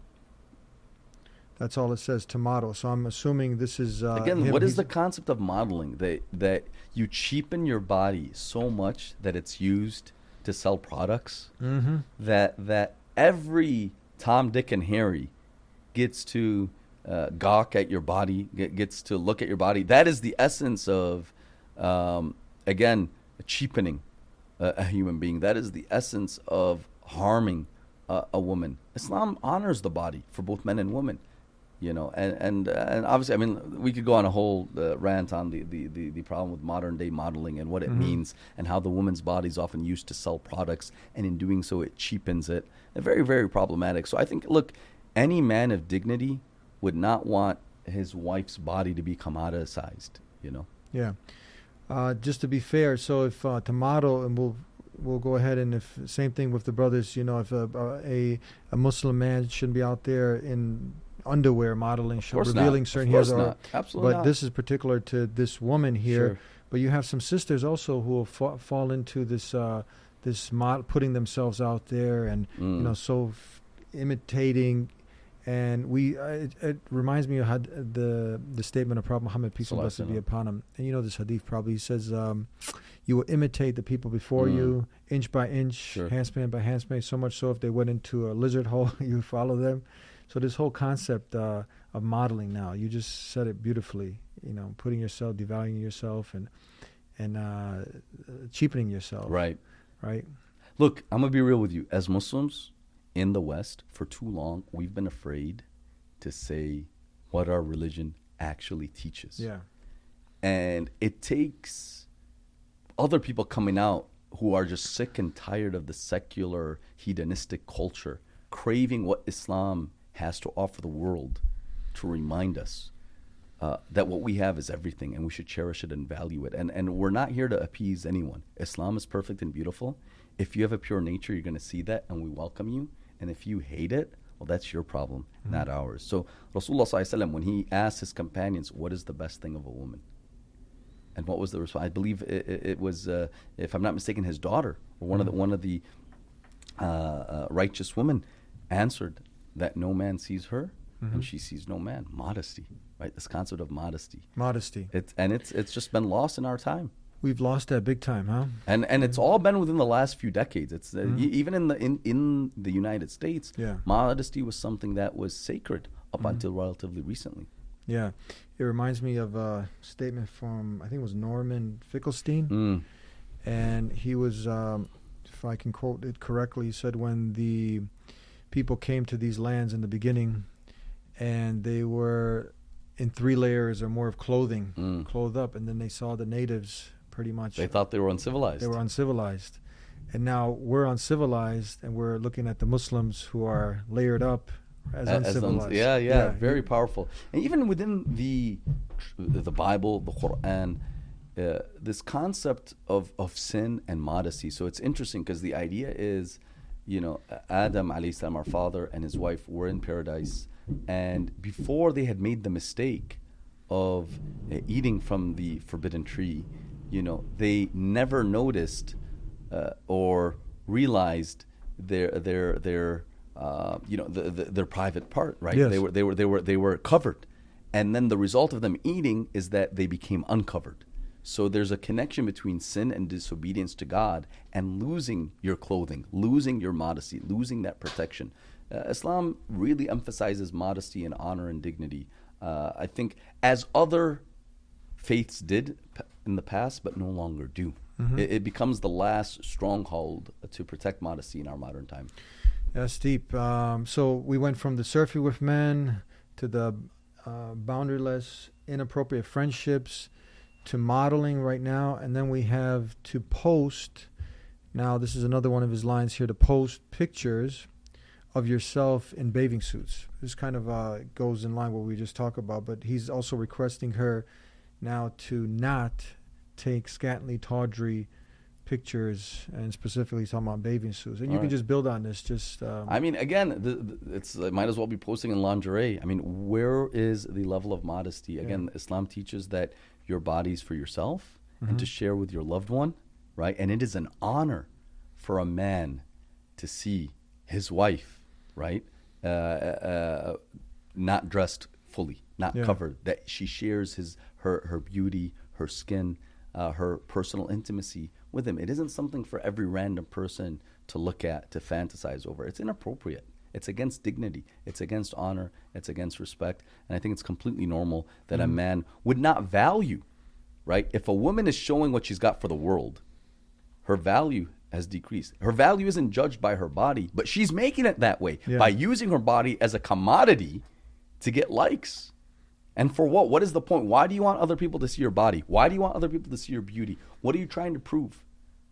That's all it says, to model. So I'm assuming this is uh, again. him. What is He's the concept of modeling? That that you cheapen your body so much that it's used to sell products. Mm-hmm. That that every Tom, Dick, and Harry gets to uh, gawk at your body, get, gets to look at your body. That is the essence of, um, again, cheapening a, a human being. That is the essence of harming Uh, a woman. Islam honors the body for both men and women, you know, and and, uh, and obviously, I mean, we could go on a whole uh, rant on the, the, the, the problem with modern day modeling and what it mm-hmm. means, and how the woman's body is often used to sell products, and in doing so, it cheapens it. And very, very problematic. So I think, look, any man of dignity would not want his wife's body to be commoditized, you know. Yeah. Uh, just to be fair, so if uh, to model, and we'll we'll go ahead and if same thing with the brothers, you know, if a a, a Muslim man shouldn't be out there in underwear modeling, show, revealing not. certain hairs. Or, Absolutely but not. this is particular to this woman here. Sure. But you have some sisters also who will fa- fall into this uh, this mod- putting themselves out there and mm. you know so f- imitating. And we, uh, it, it reminds me of had the the statement of Prophet Muhammad, peace and blessings be upon him. And you know this hadith probably. He says, um, "You will imitate the people before mm. you, inch by inch, sure. handspan by handspan. So much so, if they went into a lizard hole, you follow them." So this whole concept uh, of modeling now, you just said it beautifully. You know, putting yourself, devaluing yourself, and and uh, cheapening yourself. Right. Right. Look, I'm gonna be real with you. As Muslims in the West, for too long, we've been afraid to say what our religion actually teaches. Yeah. And it takes other people coming out who are just sick and tired of the secular, hedonistic culture, craving what Islam has to offer the world, to remind us uh, that what we have is everything and we should cherish it and value it. And, and we're not here to appease anyone. Islam is perfect and beautiful. If you have a pure nature, you're going to see that, and we welcome you. And if you hate it, well, that's your problem, mm-hmm. not ours. So Rasulullah sallallahu alaihi wasallam, when he asked his companions, what is the best thing of a woman? And what was the response? I believe it, it, it was, uh, if I'm not mistaken, his daughter, or one mm-hmm. of the one of the uh, uh, righteous women, answered that no man sees her, mm-hmm. and she sees no man. Modesty, right? This concept of modesty. Modesty. It's, and it's it's just been lost in our time. We've lost that big time, huh? And and it's all been within the last few decades. It's uh, Mhm. e- even in the in, in the United States, Yeah. modesty was something that was sacred up Mhm. until relatively recently. Yeah, it reminds me of a statement from, I think it was Norman Finkelstein. Mm. And he was, um, if I can quote it correctly, he said when the people came to these lands in the beginning and they were in three layers or more of clothing, Mm. clothed up, and then they saw the natives pretty much. They thought they were uncivilized. They were uncivilized. And now we're uncivilized and we're looking at the Muslims who are layered up as A- as uncivilized. uns- yeah, yeah, Yeah. very powerful. And even within the the Bible, the Quran, uh, this concept of, of sin and modesty. So it's interesting because the idea is, you know, Adam alayhi salam, our father, and his wife were in paradise, and before they had made the mistake of uh, eating from the forbidden tree, you know, they never noticed uh, or realized their their their uh, you know the, the, their private part, right? Yes. They were they were they were they were covered, and then the result of them eating is that they became uncovered. So there's a connection between sin and disobedience to God and losing your clothing, losing your modesty, losing that protection. Uh, Islam really emphasizes modesty and honor and dignity. Uh, I think as other faiths did p- in the past, but no longer do. Mhm. It, it becomes the last stronghold to protect modesty in our modern time. That's deep. Um, so we went from the surfing with men to the uh, boundaryless, inappropriate friendships to modeling right now, and then we have to post. Now, this is another one of his lines here, to post pictures of yourself in bathing suits. This kind of uh, goes in line with what we just talked about, but he's also requesting her now to not take scantily tawdry pictures, and specifically talking about bathing suits. And you All can right. just build on this. Just um, I mean, again, the, the, it's it might as well be posting in lingerie. I mean, where is the level of modesty? Again, Islam teaches that your body's for yourself Mhm. and to share with your loved one, right? And it is an honor for a man to see his wife, right, uh, uh, not dressed fully, not Yeah. covered. That she shares his her her beauty, her skin, uh, her personal intimacy with him. It isn't something for every random person to look at, to fantasize over. It's inappropriate. It's against dignity. It's against honor. It's against respect. And I think it's completely normal that a Mhm. man would not value, right? If a woman is showing what she's got for the world, her value has decreased. Her value isn't judged by her body, but she's making it that way Yeah. by using her body as a commodity to get likes. And for what? What is the point? Why do you want other people to see your body? Why do you want other people to see your beauty? What are you trying to prove?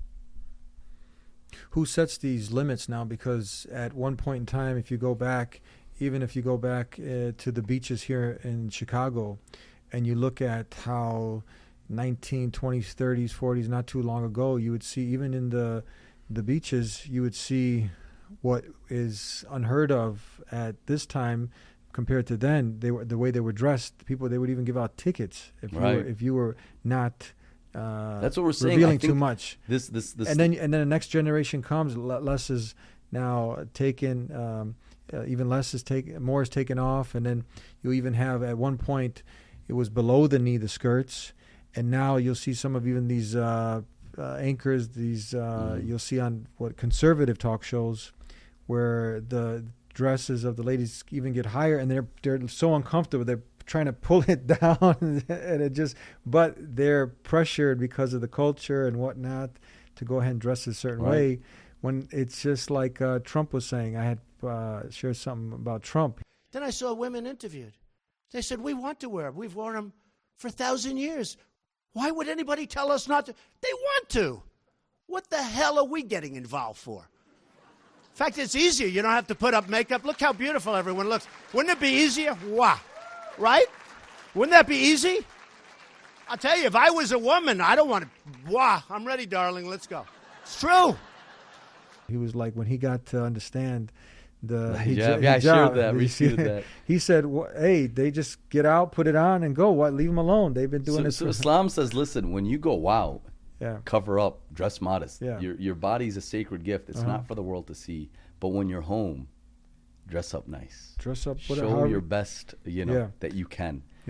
who sets these limits now? Because at one point in time, if you go back, even if you go back uh, to the beaches here in Chicago, and you look at how nineteen twenties, thirties, forties, not too long ago, you would see even in the the beaches, you would see what is unheard of at this time compared to then. They were the way they were dressed. People, they would even give out tickets if you Right. were, if you were not. Uh, That's what we're saying. I Revealing too think much. This, this, this. and then and then the next generation comes. le- Less is now taken. Um, uh, even less is taken. More is taken off, and then you even have at one point it was below the knee, the skirts, and now you'll see some of even these uh, uh, anchors. These uh, Mm. you'll see on what conservative talk shows, where the dresses of the ladies even get higher, and they're they're so uncomfortable. They're trying to pull it down, and it just. But they're pressured because of the culture and whatnot to go ahead and dress a certain Right. way. When it's just like uh, Trump was saying, I had uh, shared something about Trump. Then I saw women interviewed. They said, we want to wear them. We've worn them for a thousand years. Why would anybody tell us not to? They want to. What the hell are we getting involved for? In fact, it's easier. You don't have to put up makeup. Look how beautiful everyone looks. Wouldn't it be easier? Wow. Right? Wouldn't that be easy? I'll tell you, if I was a woman, I don't want to. Wow. I'm ready, darling. Let's go. It's true. He was like, when he got to understand the Hijab. hijab, Yeah, I shared hijab, that, he retweeted said- that. He said, "Wha- hey, they just get out, put it on, and go. What? Leave them alone. They've been doing So, this so for Islam says, listen, when you go out, Yeah. cover up, dress modest. Yeah. Your your body's a sacred gift. It's Uh-huh. not for the world to see. But when you're home, dress up nice. Dress up, whatever- Show however- your best, you know, Yeah. that you can. Yeah.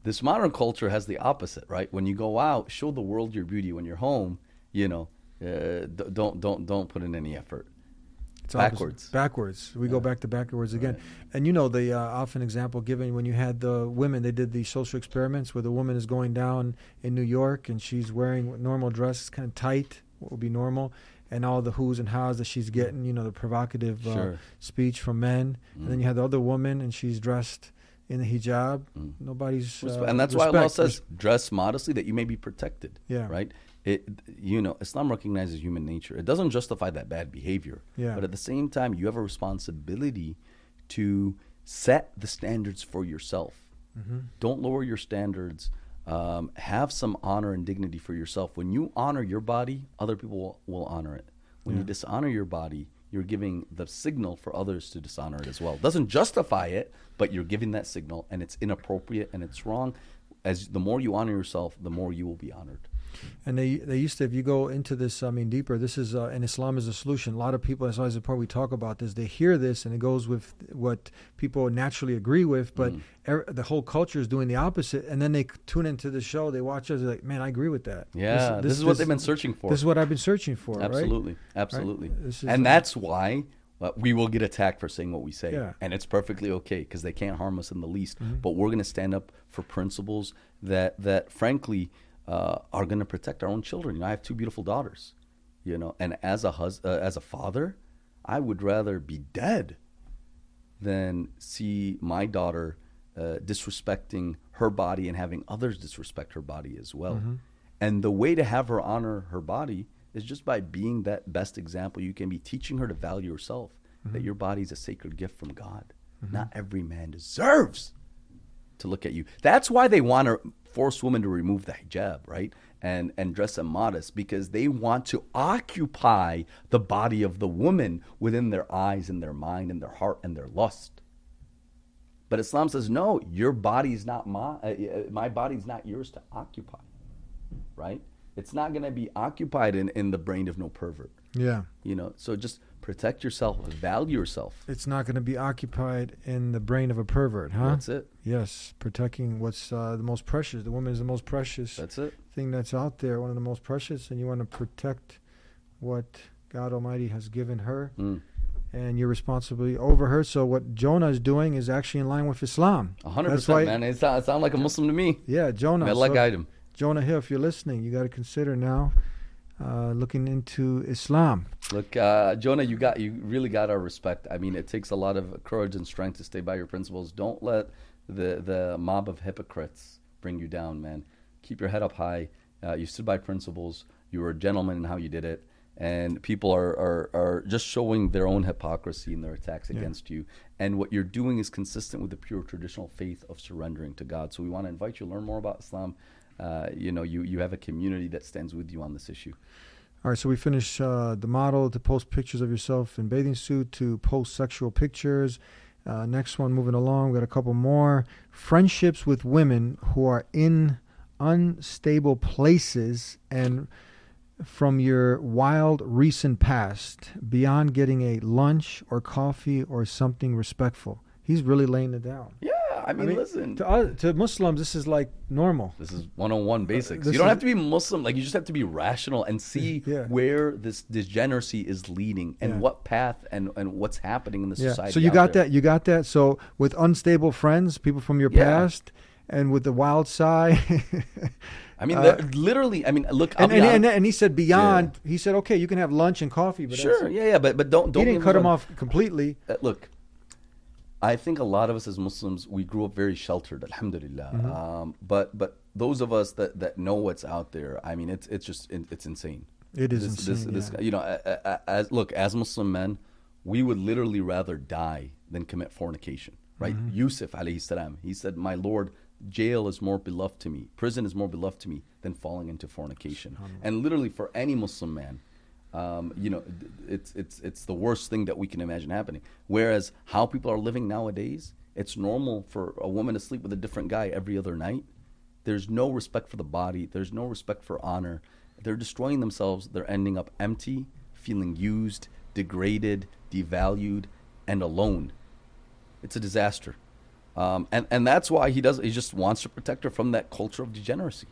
This modern culture has the opposite, right? When you go out, show the world your beauty. When you're home, you know, uh, d- don't don't don't put in any effort. It's backwards. Opposite. Backwards. We yeah. go back to backwards again. Right. And you know, the uh, often example given when you had the women, they did the social experiments where the woman is going down in New York and she's wearing normal dress, kind of tight, what would be normal, and all the who's and how's that she's getting, you know, the provocative uh, sure. speech from men. Mm. And then you have the other woman and she's dressed in the hijab. Mm. Nobody's uh, and that's respect. why Allah says, dress modestly that you may be protected. Yeah. Right? It, you know, Islam recognizes human nature. It doesn't justify that bad behavior. Yeah. But at the same time, you have a responsibility to set the standards for yourself. Mm-hmm. Don't lower your standards. Um, have some honor and dignity for yourself. When you honor your body, other people will, will honor it. When Yeah. you dishonor your body, you're giving the signal for others to dishonor it as well. It doesn't justify it, but you're giving that signal, and it's inappropriate and it's wrong. As the more you honor yourself, the more you will be honored. And they they used to, if you go into this, I mean, deeper, this is, uh, and Islam is a solution. A lot of people, that's always the part we talk about this, they hear this and it goes with what people naturally agree with, but Mm. er, the whole culture is doing the opposite. And then they tune into the show, they watch us, they're like, man, I agree with that. Yeah, this, this is what they've been searching for. This is what I've been searching for, Absolutely, right? absolutely. Right? This is, and uh, that's why uh, we will get attacked for saying what we say. Yeah. And it's perfectly okay because they can't harm us in the least. Mhm. But we're going to stand up for principles that, that frankly, uh, are going to protect our own children. You know, I have two beautiful daughters, you know, and as a hus- uh, as a father, I would rather be dead than see my daughter uh, disrespecting her body and having others disrespect her body as well. Mhm. And the way to have her honor her body is just by being that best example you can be, teaching her to value herself, Mhm. that your body is a sacred gift from God. Mhm. Not every man deserves to look at you. That's why they want to force women to remove the hijab, right? And and dress them modest, because they want to occupy the body of the woman within their eyes and their mind and their heart and their lust. But Islam says, no, your body is not my, uh, my body is not yours to occupy, right? It's not going to be occupied in, in the brain of no pervert. Yeah. You know, so just protect yourself, value yourself. It's not going to be occupied in the brain of a pervert, huh? That's it. Yes, protecting what's uh, the most precious. The woman is the most precious That's it. thing that's out there, one of the most precious, and you want to protect what God Almighty has given her, Mm. and your responsibility over her. So what Jonah is doing is actually in line with Islam. A hundred That's percent, why- man. It sounds sound like a Muslim to me. Yeah, Jonah. May Allah So, guide him. Jonah Hill, if you're listening, you got to consider now uh, looking into Islam. Look, uh, Jonah, you got you really got our respect. I mean, it takes a lot of courage and strength to stay by your principles. Don't let the the mob of hypocrites bring you down, man. Keep your head up high. Uh, you stood by principles. You were a gentleman in how you did it. And people are, are, are just showing their own hypocrisy in their attacks Yeah. against you. And what you're doing is consistent with the pure traditional faith of surrendering to God. So we want to invite you to learn more about Islam. Uh, you know, you, you have a community that stands with you on this issue. All right, so we finish uh, the model to post pictures of yourself in bathing suit to post sexual pictures. Uh, next one, moving along, we got a couple more. Friendships with women who are in unstable places and from your wild recent past, beyond getting a lunch or coffee or something respectful. He's really laying it down. Yeah, I mean, listen. To, uh, to Muslims, this is like normal. This is one oh one basics. this You don't is- have to be Muslim. Like, you just have to be rational and see Yeah. where this degeneracy is leading and Yeah. what path and, and what's happening in the Yeah. society. So you out got there. that. You got that. So with unstable friends, people from your Yeah. past, and with the wild side. I mean, uh, they're literally, I mean, look, I'll and, be and, honest. and, and he said beyond. He said, okay, you can have lunch and coffee, but Sure, that's it. yeah, yeah, but but don't don't He didn't get me cut him wrong. off completely. Uh, look, I think a lot of us as Muslims, we grew up very sheltered, alhamdulillah. Mhm. Um, but but those of us that, that know what's out there, I mean, it's it's just it, it's insane. It is This- insane, This, this, yeah. You know, a- a- a- as look, as Muslim men, we would literally rather die than commit fornication. Right? Mhm. Yusuf alayhi salam, he said, "My Lord, jail is more beloved to me, prison is more beloved to me than falling into fornication." And literally, for any Muslim man, um, you know, th- it's it's it's the worst thing that we can imagine happening. Whereas how people are living nowadays, it's normal for a woman to sleep with a different guy every other night. There's no respect for the body. There's no respect for honor. They're destroying themselves. They're ending up empty, feeling used, degraded, devalued, and alone. It's a disaster. Um, and, and that's why he does. He just wants to protect her from that culture of degeneracy,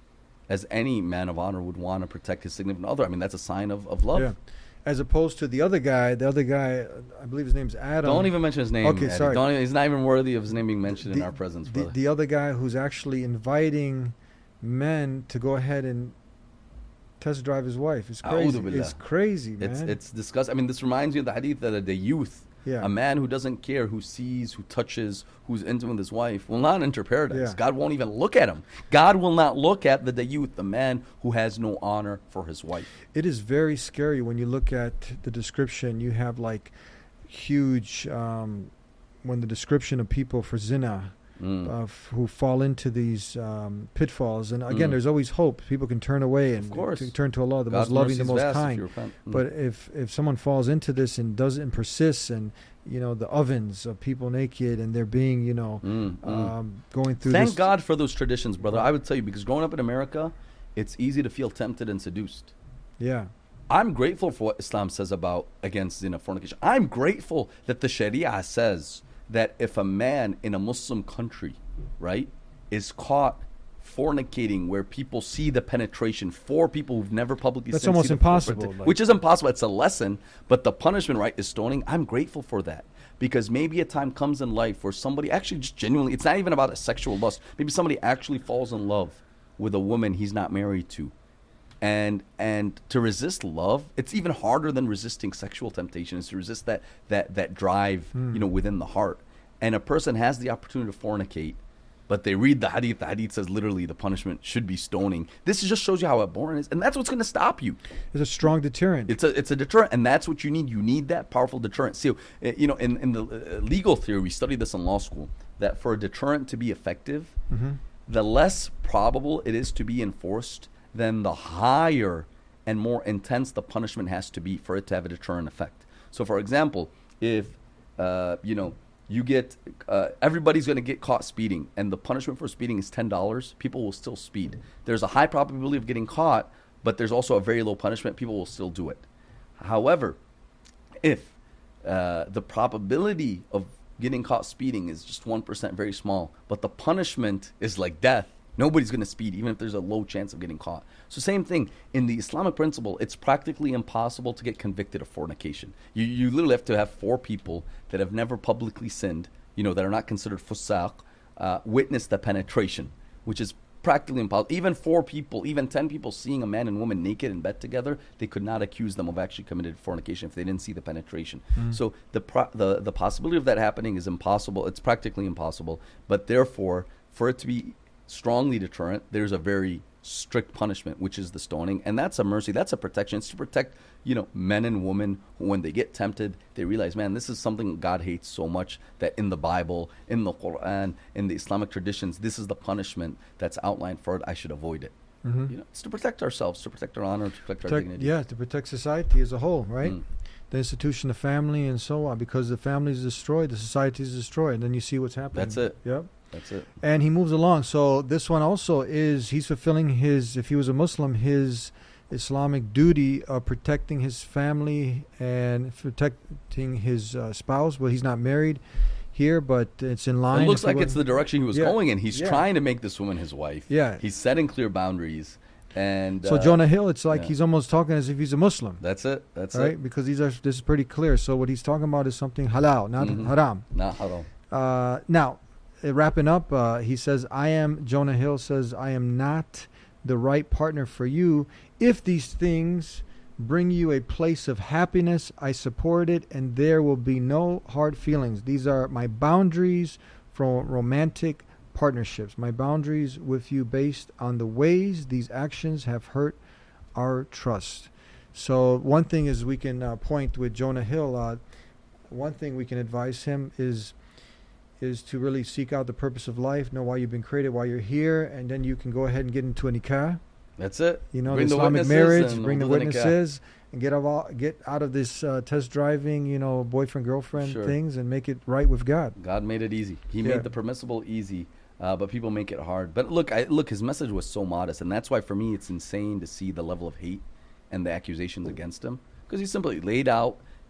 as any man of honor would want to protect his significant other. I mean, that's a sign of, of love. Yeah. As opposed to the other guy, the other guy, I believe his name's Adam. Don't even mention his name. Okay, Eddie. sorry. Don't even, he's not even worthy of his name being mentioned the, in our presence, the, brother. the other guy who's actually inviting men to go ahead and test drive his wife. It's crazy. It's crazy, man. It's, it's disgusting. I mean, this reminds me of the hadith that the youth, yeah. a man who doesn't care, who sees, who touches, who's intimate with his wife, will not enter paradise. Yeah. God won't even look at him. God will not look at the, the youth, the man who has no honor for his wife. It is very scary when you look at the description. You have like huge, um, when the description of people for zina, Mm. uh, f- who fall into these um, pitfalls. And again, Mm. there's always hope. People can turn away and Of course. to turn to Allah, the God's most loving, mercy the is most vast if kind. you repent. Mm. But if, if someone falls into this and doesn't and persists, and you know the ovens of people naked and they're being, you know, Mm, mm. um, going through. Thank this God for those traditions, brother. I would tell you, because growing up in America, it's easy to feel tempted and seduced. Yeah. I'm grateful for what Islam says about against zina, fornication. I'm grateful that the Sharia says that if a man in a Muslim country, right, is caught fornicating where people see the penetration for people who've never publicly That's seen, almost see the impossible, fornication, like- which is impossible. It's a lesson, but the punishment, right, is stoning. I'm grateful for that, because maybe a time comes in life where somebody actually just genuinely, it's not even about a sexual lust. Maybe somebody actually falls in love with a woman he's not married to. And and to resist love, it's even harder than resisting sexual temptation. Is to resist that that that drive, Hmm. you know, within the heart. And a person has the opportunity to fornicate, but they read the hadith. The hadith says literally the punishment should be stoning. This just shows you how abhorrent it is, and that's what's going to stop you. It's a strong deterrent. It's a it's a deterrent, and that's what you need. You need that powerful deterrent. See, uh, you know, in in the uh, legal theory, we studied this in law school, that for a deterrent to be effective, Mhm. the less probable it is to be enforced, then the higher and more intense the punishment has to be for it to have a deterrent effect. So, for example, if uh, you know you get uh, everybody's going to get caught speeding, and the punishment for speeding is ten dollars, people will still speed. There's a high probability of getting caught, but there's also a very low punishment. People will still do it. However, if uh, the probability of getting caught speeding is just one percent, very small, but the punishment is like death, nobody's going to speed, even if there's a low chance of getting caught. So same thing, in the Islamic principle, it's practically impossible to get convicted of fornication. You, you literally have to have four people that have never publicly sinned, you know, that are not considered fusaq, uh, witness the penetration, which is practically impossible. Even four people, even ten people seeing a man and woman naked in bed together, they could not accuse them of actually committed fornication if they didn't see the penetration. Mm. So the, pro- the the possibility of that happening is impossible. It's practically impossible. But therefore, for it to be strongly deterrent, there's a very strict punishment, which is the stoning, and that's a mercy, that's a protection. It's to protect, you know, men and women who, when they get tempted, they realize, man, this is something God hates so much, that in the Bible, in the Quran, in the Islamic traditions, this is the punishment that's outlined for it. I should avoid it. Mhm. You know, it's to protect ourselves, to protect our honor, to protect, our Protect- dignity. yeah, to protect society as a whole, right? Mm. The institution, the family, and so on. Because the family is destroyed, the society is destroyed, and then you see what's happening. That's it. Yep. That's it. And he moves along. So this one also is, he's fulfilling his, if he was a Muslim, his Islamic duty of protecting his family and protecting his uh, spouse. Well, he's not married here, but it's in line. It looks if he like was- it's the direction he was Yeah. going in. He's Yeah. trying to make this woman his wife. Yeah. He's setting clear boundaries. And So uh, Jonah Hill, it's like yeah. he's almost talking as if he's a Muslim. That's it. That's right? it. Because these are, this is pretty clear. So what he's talking about is something halal, not Mhm. haram. Not haram. Uh, now, uh, wrapping up, uh, he says, I am, Jonah Hill says, I am not the right partner for you. If these things bring you a place of happiness, I support it, and there will be no hard feelings. These are my boundaries for romantic partnerships. My boundaries with you based on the ways these actions have hurt our trust. So one thing is we can uh, point with Jonah Hill, uh, one thing we can advise him is is to really seek out the purpose of life, know why you've been created, why you're here, and then you can go ahead and get into a nikah. That's it. You know, Bring the the Islamic witnesses marriage, and bring the we'll do the nikah. witnesses, and get, of, get out of this uh, test driving, you know, boyfriend-girlfriend Sure. things and make it right with God. God made it easy. He Yeah. made the permissible easy, uh, but people make it hard. But look, I, look, his message was so modest, and that's why for me it's insane to see the level of hate and the accusations against him, because he simply laid out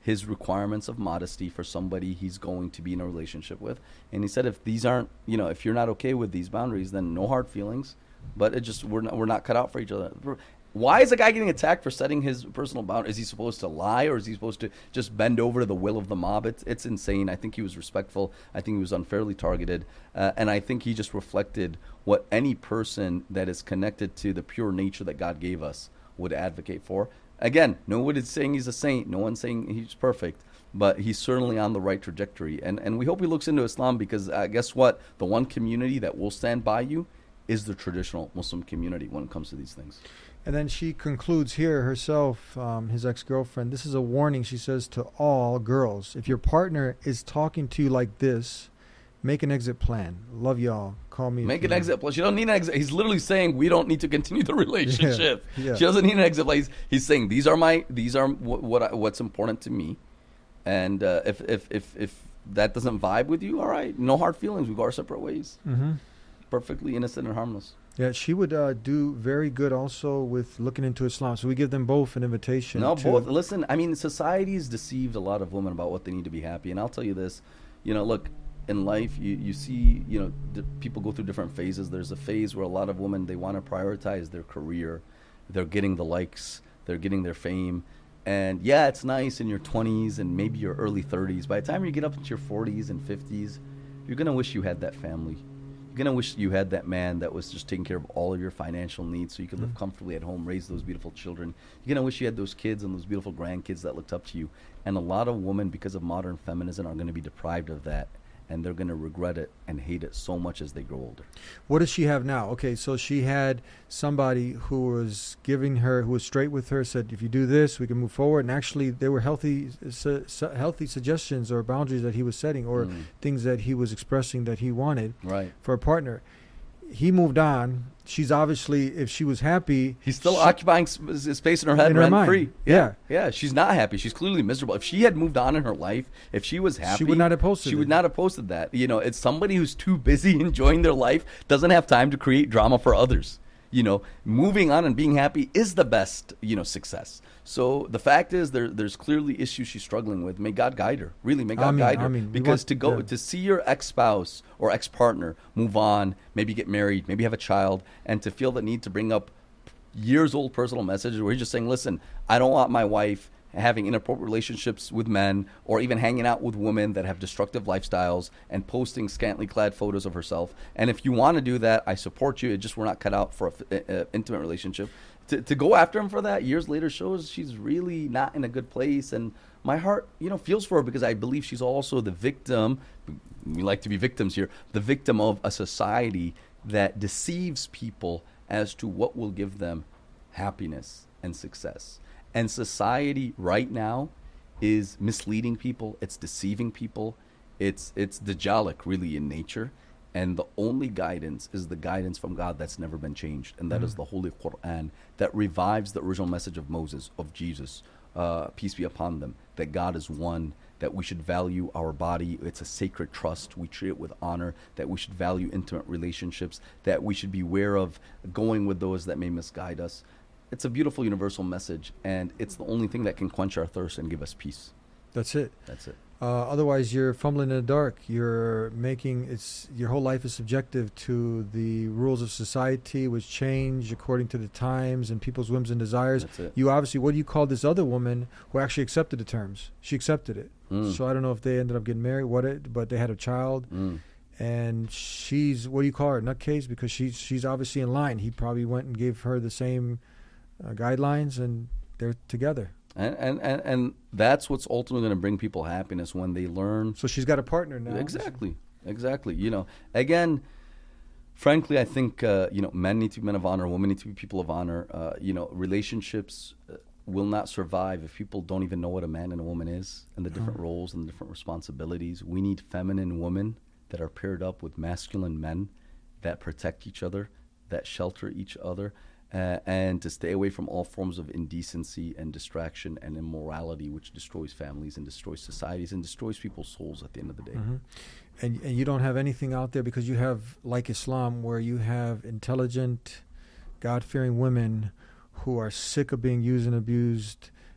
his requirements of modesty for somebody he's going to be in a relationship with. And he said, if these aren't, you know, if you're not okay with these boundaries, then no hard feelings. But it just we're not, we're not cut out for each other. Why is a guy getting attacked for setting his personal boundary? Is he supposed to lie, or is he supposed to just bend over to the will of the mob? It's, it's insane. I think he was respectful. I think he was unfairly targeted. Uh, and I think he just reflected what any person that is connected to the pure nature that God gave us would advocate for. Again, no one is saying he's a saint. No one's saying he's perfect. But he's certainly on the right trajectory. And, and we hope he looks into Islam, because uh, guess what? The one community that will stand by you is the traditional Muslim community when it comes to these things. And then she concludes here herself, um, his ex-girlfriend, this is a warning, she says, to all girls. If your partner is talking to you like this, make an exit plan. Love y'all. Call me. Make an exit plan. She don't need an exit. He's literally saying we don't need to continue the relationship. Yeah, yeah. She doesn't need an exit plan. He's, he's saying these are my these are what, what I, what's important to me, and uh, if if if if that doesn't vibe with you, all right, no hard feelings. We go our separate ways. Mm-hmm. Perfectly innocent and harmless. Yeah, she would uh, do very good also with looking into Islam. So we give them both an invitation. No, to both. Listen, I mean, society's deceived a lot of women about what they need to be happy. And I'll tell you this, you know, look, in life, you, you see, you know, d- people go through different phases. There's a phase where a lot of women, they want to prioritize their career. They're getting the likes. They're getting their fame. And yeah, it's nice in your twenties and maybe your early thirties. By the time you get up into your forties and fifties, you're going to wish you had that family. You're going to wish you had that man that was just taking care of all of your financial needs so you could live Mm-hmm. comfortably at home, raise those beautiful children. You're going to wish you had those kids and those beautiful grandkids that looked up to you. And a lot of women, because of modern feminism, are going to be deprived of that. And they're going to regret it and hate it so much as they grow older. What does she have now? Okay, so she had somebody who was giving her, who was straight with her, said, if you do this, we can move forward. And actually, there were healthy su- su- healthy suggestions or boundaries that he was setting, or Mm. things that he was expressing that he wanted Right. for a partner. He moved on. She's obviously, if she was happy... He's still she- occupying sp- s- space in her head, In her rent mind. free. Yeah. yeah, she's not happy. She's clearly miserable. If she had moved on in her life, if she was happy, She would not have posted She would it. not have posted that. You know, it's somebody who's too busy enjoying their life, doesn't have time to create drama for others. You know, moving on and being happy is the best, you know, success. So the fact is, there, there's clearly issues she's struggling with. May God guide her. Really, may God I mean, guide her. I mean, we because want- to go yeah. to see your ex-spouse or ex-partner move on, maybe get married, maybe have a child, and to feel the need to bring up years old personal messages where he's just saying, listen, I don't want my wife having inappropriate relationships with men, or even hanging out with women that have destructive lifestyles and posting scantily clad photos of herself. And if you want to do that, I support you. It just, we're not cut out for an intimate relationship. To, to go after him for that years later shows she's really not in a good place. And my heart, you know, feels for her, because I believe she's also the victim. We like to be victims here. The victim of a society that deceives people as to what will give them happiness and success. And society right now is misleading people. It's deceiving people. It's it's Dajjalic really in nature. And the only guidance is the guidance from God that's never been changed. And that Mm. is the Holy Quran that revives the original message of Moses, of Jesus, uh, peace be upon them, that God is one, that we should value our body. It's a sacred trust. We treat it with honor, that we should value intimate relationships, that we should beware of going with those that may misguide us. It's a beautiful universal message, and it's the only thing that can quench our thirst and give us peace. That's it. That's it. Uh, otherwise, you're fumbling in the dark. You're making it's your whole life is subjective to the rules of society, which change according to the times and people's whims and desires. That's it. You obviously, what do you call this other woman who actually accepted the terms? She accepted it. Mm. So I don't know if they ended up getting married, what it, but they had a child, Mm. and she's what do you call her? Nutcase, because she's she's obviously in line. He probably went and gave her the same uh, guidelines, and they're together. And, and, and, and that's what's ultimately going to bring people happiness, when they learn. So she's got a partner now. Exactly. Exactly. You know, again, frankly, I think, uh, you know, men need to be men of honor. Women need to be people of honor. Uh, you know, relationships uh, will not survive if people don't even know what a man and a woman is, and the different Oh. roles and the different responsibilities. We need feminine women that are paired up with masculine men that protect each other, that shelter each other. Uh, and to stay away from all forms of indecency and distraction and immorality, which destroys families and destroys societies and destroys people's souls at the end of the day. Mm-hmm. And and you don't have anything out there, because you have, like Islam, where you have intelligent, God-fearing women who are sick of being used and abused,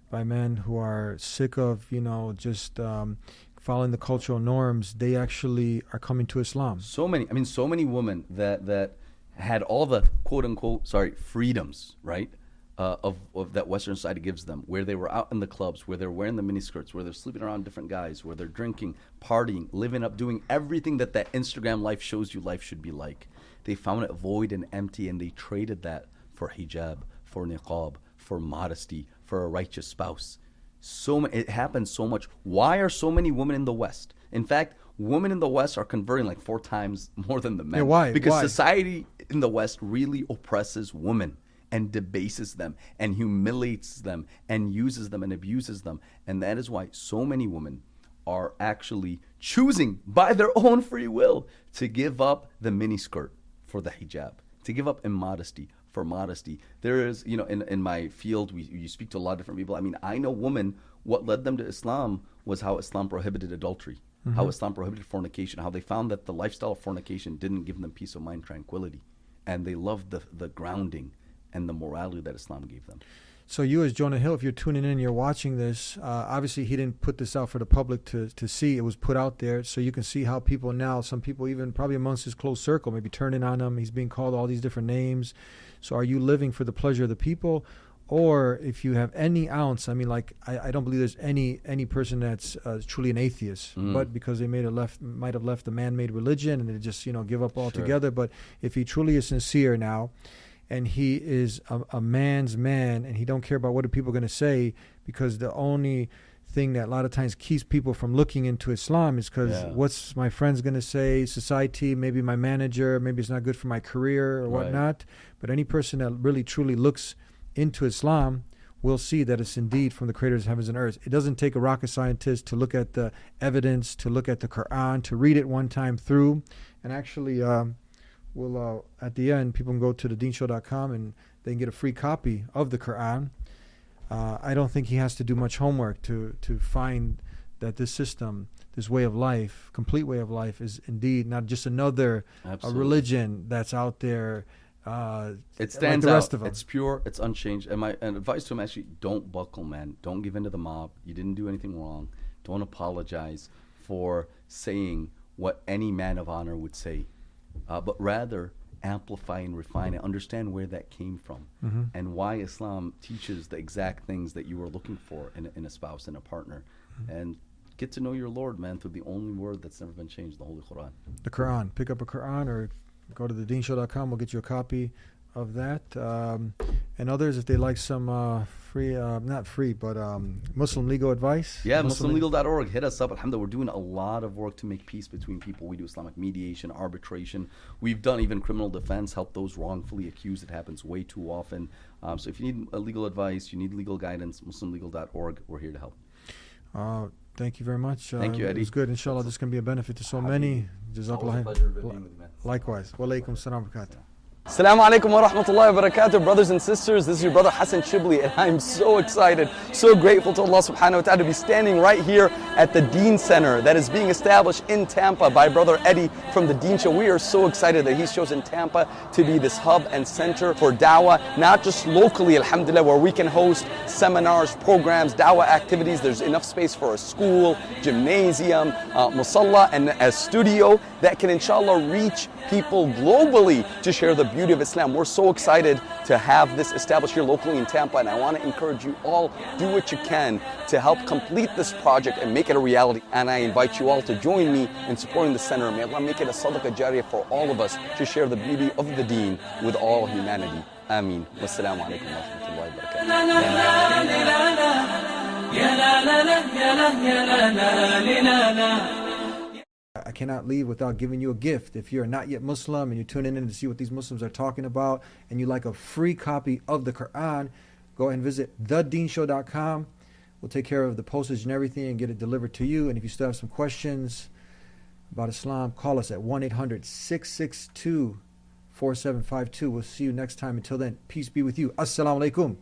by men who are sick of, you know, just um, following the cultural norms. They actually are coming to Islam. So many, I mean, so many women that, that had all the quote unquote, sorry, freedoms, right? Uh, of, of that Western society gives them, where they were out in the clubs, where they're wearing the miniskirts, where they're sleeping around different guys, where they're drinking, partying, living up, doing everything that that Instagram life shows you life should be like. They found it void and empty, and they traded that for hijab, for niqab, for modesty, for a righteous spouse. So ma- it happens so much. Why are so many women in the West? In fact, women in the West are converting like four times more than the men. Yeah, why? Because Why? society in the West really oppresses women and debases them and humiliates them and uses them and abuses them. And that is why so many women are actually choosing by their own free will to give up the miniskirt for the hijab, to give up immodesty for modesty. There is, you know, in, in my field, we you speak to a lot of different people. I mean, I know women, what led them to Islam was how Islam prohibited adultery, mm-hmm. how Islam prohibited fornication, how they found that the lifestyle of fornication didn't give them peace of mind, tranquility. And they loved the, the grounding and the morality that Islam gave them. So you as Jonah Hill, if you're tuning in, you're watching this, uh, obviously he didn't put this out for the public to, to see. It was put out there so you can see how people now, some people even probably amongst his close circle, maybe turning on him. He's being called all these different names. So are you living for the pleasure of the people? Or if you have any ounce, I mean, like, I, I don't believe there's any any person that's uh, truly an atheist, mm. but because they made a left, might have left the man-made religion and they just, you know, give up altogether. Sure. But if he truly is sincere now, and he is a, a man's man, and he don't care about what are people going to say, because the only thing that a lot of times keeps people from looking into Islam is because yeah. what's my friends going to say, society, maybe my manager, maybe it's not good for my career or right. whatnot. But any person that really truly looks into Islam will see that it's indeed from the creators of heavens and earth. It doesn't take a rocket scientist to look at the evidence, to look at the Quran, to read it one time through, and actually... Um, We'll, uh, at the end, people can go to the deen show dot com and they can get a free copy of the Quran. Uh, I don't think he has to do much homework to, to find that this system, this way of life, complete way of life, is indeed not just another a religion that's out there. Uh, it stands like the rest out. Of them. It's pure. It's unchanged. And my and advice to him, actually, don't buckle, man. Don't give in to the mob. You didn't do anything wrong. Don't apologize for saying what any man of honor would say. Uh, but rather amplify and refine and understand where that came from, mm-hmm. and why Islam teaches the exact things that you were looking for in a, in a spouse and a partner, mm-hmm. and get to know your Lord, man, through the only word that's never been changed, the Holy Quran. The Quran. Pick up a Quran or go to the deen show dot com. We'll get you a copy of that. Um, and others, if they like some uh, free, uh, not free, but um, Muslim legal advice. Yeah, Muslim legal dot org. Hit us up. Alhamdulillah, we're doing a lot of work to make peace between people. We do Islamic mediation, arbitration. We've done even criminal defense, help those wrongfully accused. It happens way too often. Um, so if you need uh, legal advice, you need legal guidance, Muslim legal dot org. We're here to help. Uh, thank you very much. Thank uh, you, Eddie. It was good. Inshallah, this can be a benefit to so many. Jazakallah. Pleasure being with you, man. Likewise. Wa alaikum salam wa barakatuh. Assalamu alaikum wa rahmatullahi wa barakatuh, brothers and sisters. This is your brother Hassan Shibli, and I'm so excited, so grateful to Allah subhanahu wa ta'ala to be standing right here at the Deen Center that is being established in Tampa by brother Eddie from the Deen Show. We are so excited that he's chosen Tampa to be this hub and center for dawah, not just locally, alhamdulillah, where we can host seminars, programs, dawah activities. There's enough space for a school, gymnasium, uh, musalla, and a studio that can inshallah reach people globally to share the beauty of Islam. We're so excited to have this established here locally in Tampa, and I want to encourage you all, do what you can to help complete this project and make it a reality. And I invite you all to join me in supporting the center. May Allah make it a sadaqah jariyah for all of us to share the beauty of the deen with all humanity. Ameen. Wassalamu alaikum wa rahmatullahi wa barakatuh. I cannot leave without giving you a gift. If you're not yet Muslim and you're tuning in to see what these Muslims are talking about and you like a free copy of the Quran, go ahead and visit the deen show dot com. We'll take care of the postage and everything and get it delivered to you. And if you still have some questions about Islam, call us at one eight hundred, six six two, four seven five two. We'll see you next time. Until then, peace be with you. Assalamu alaikum.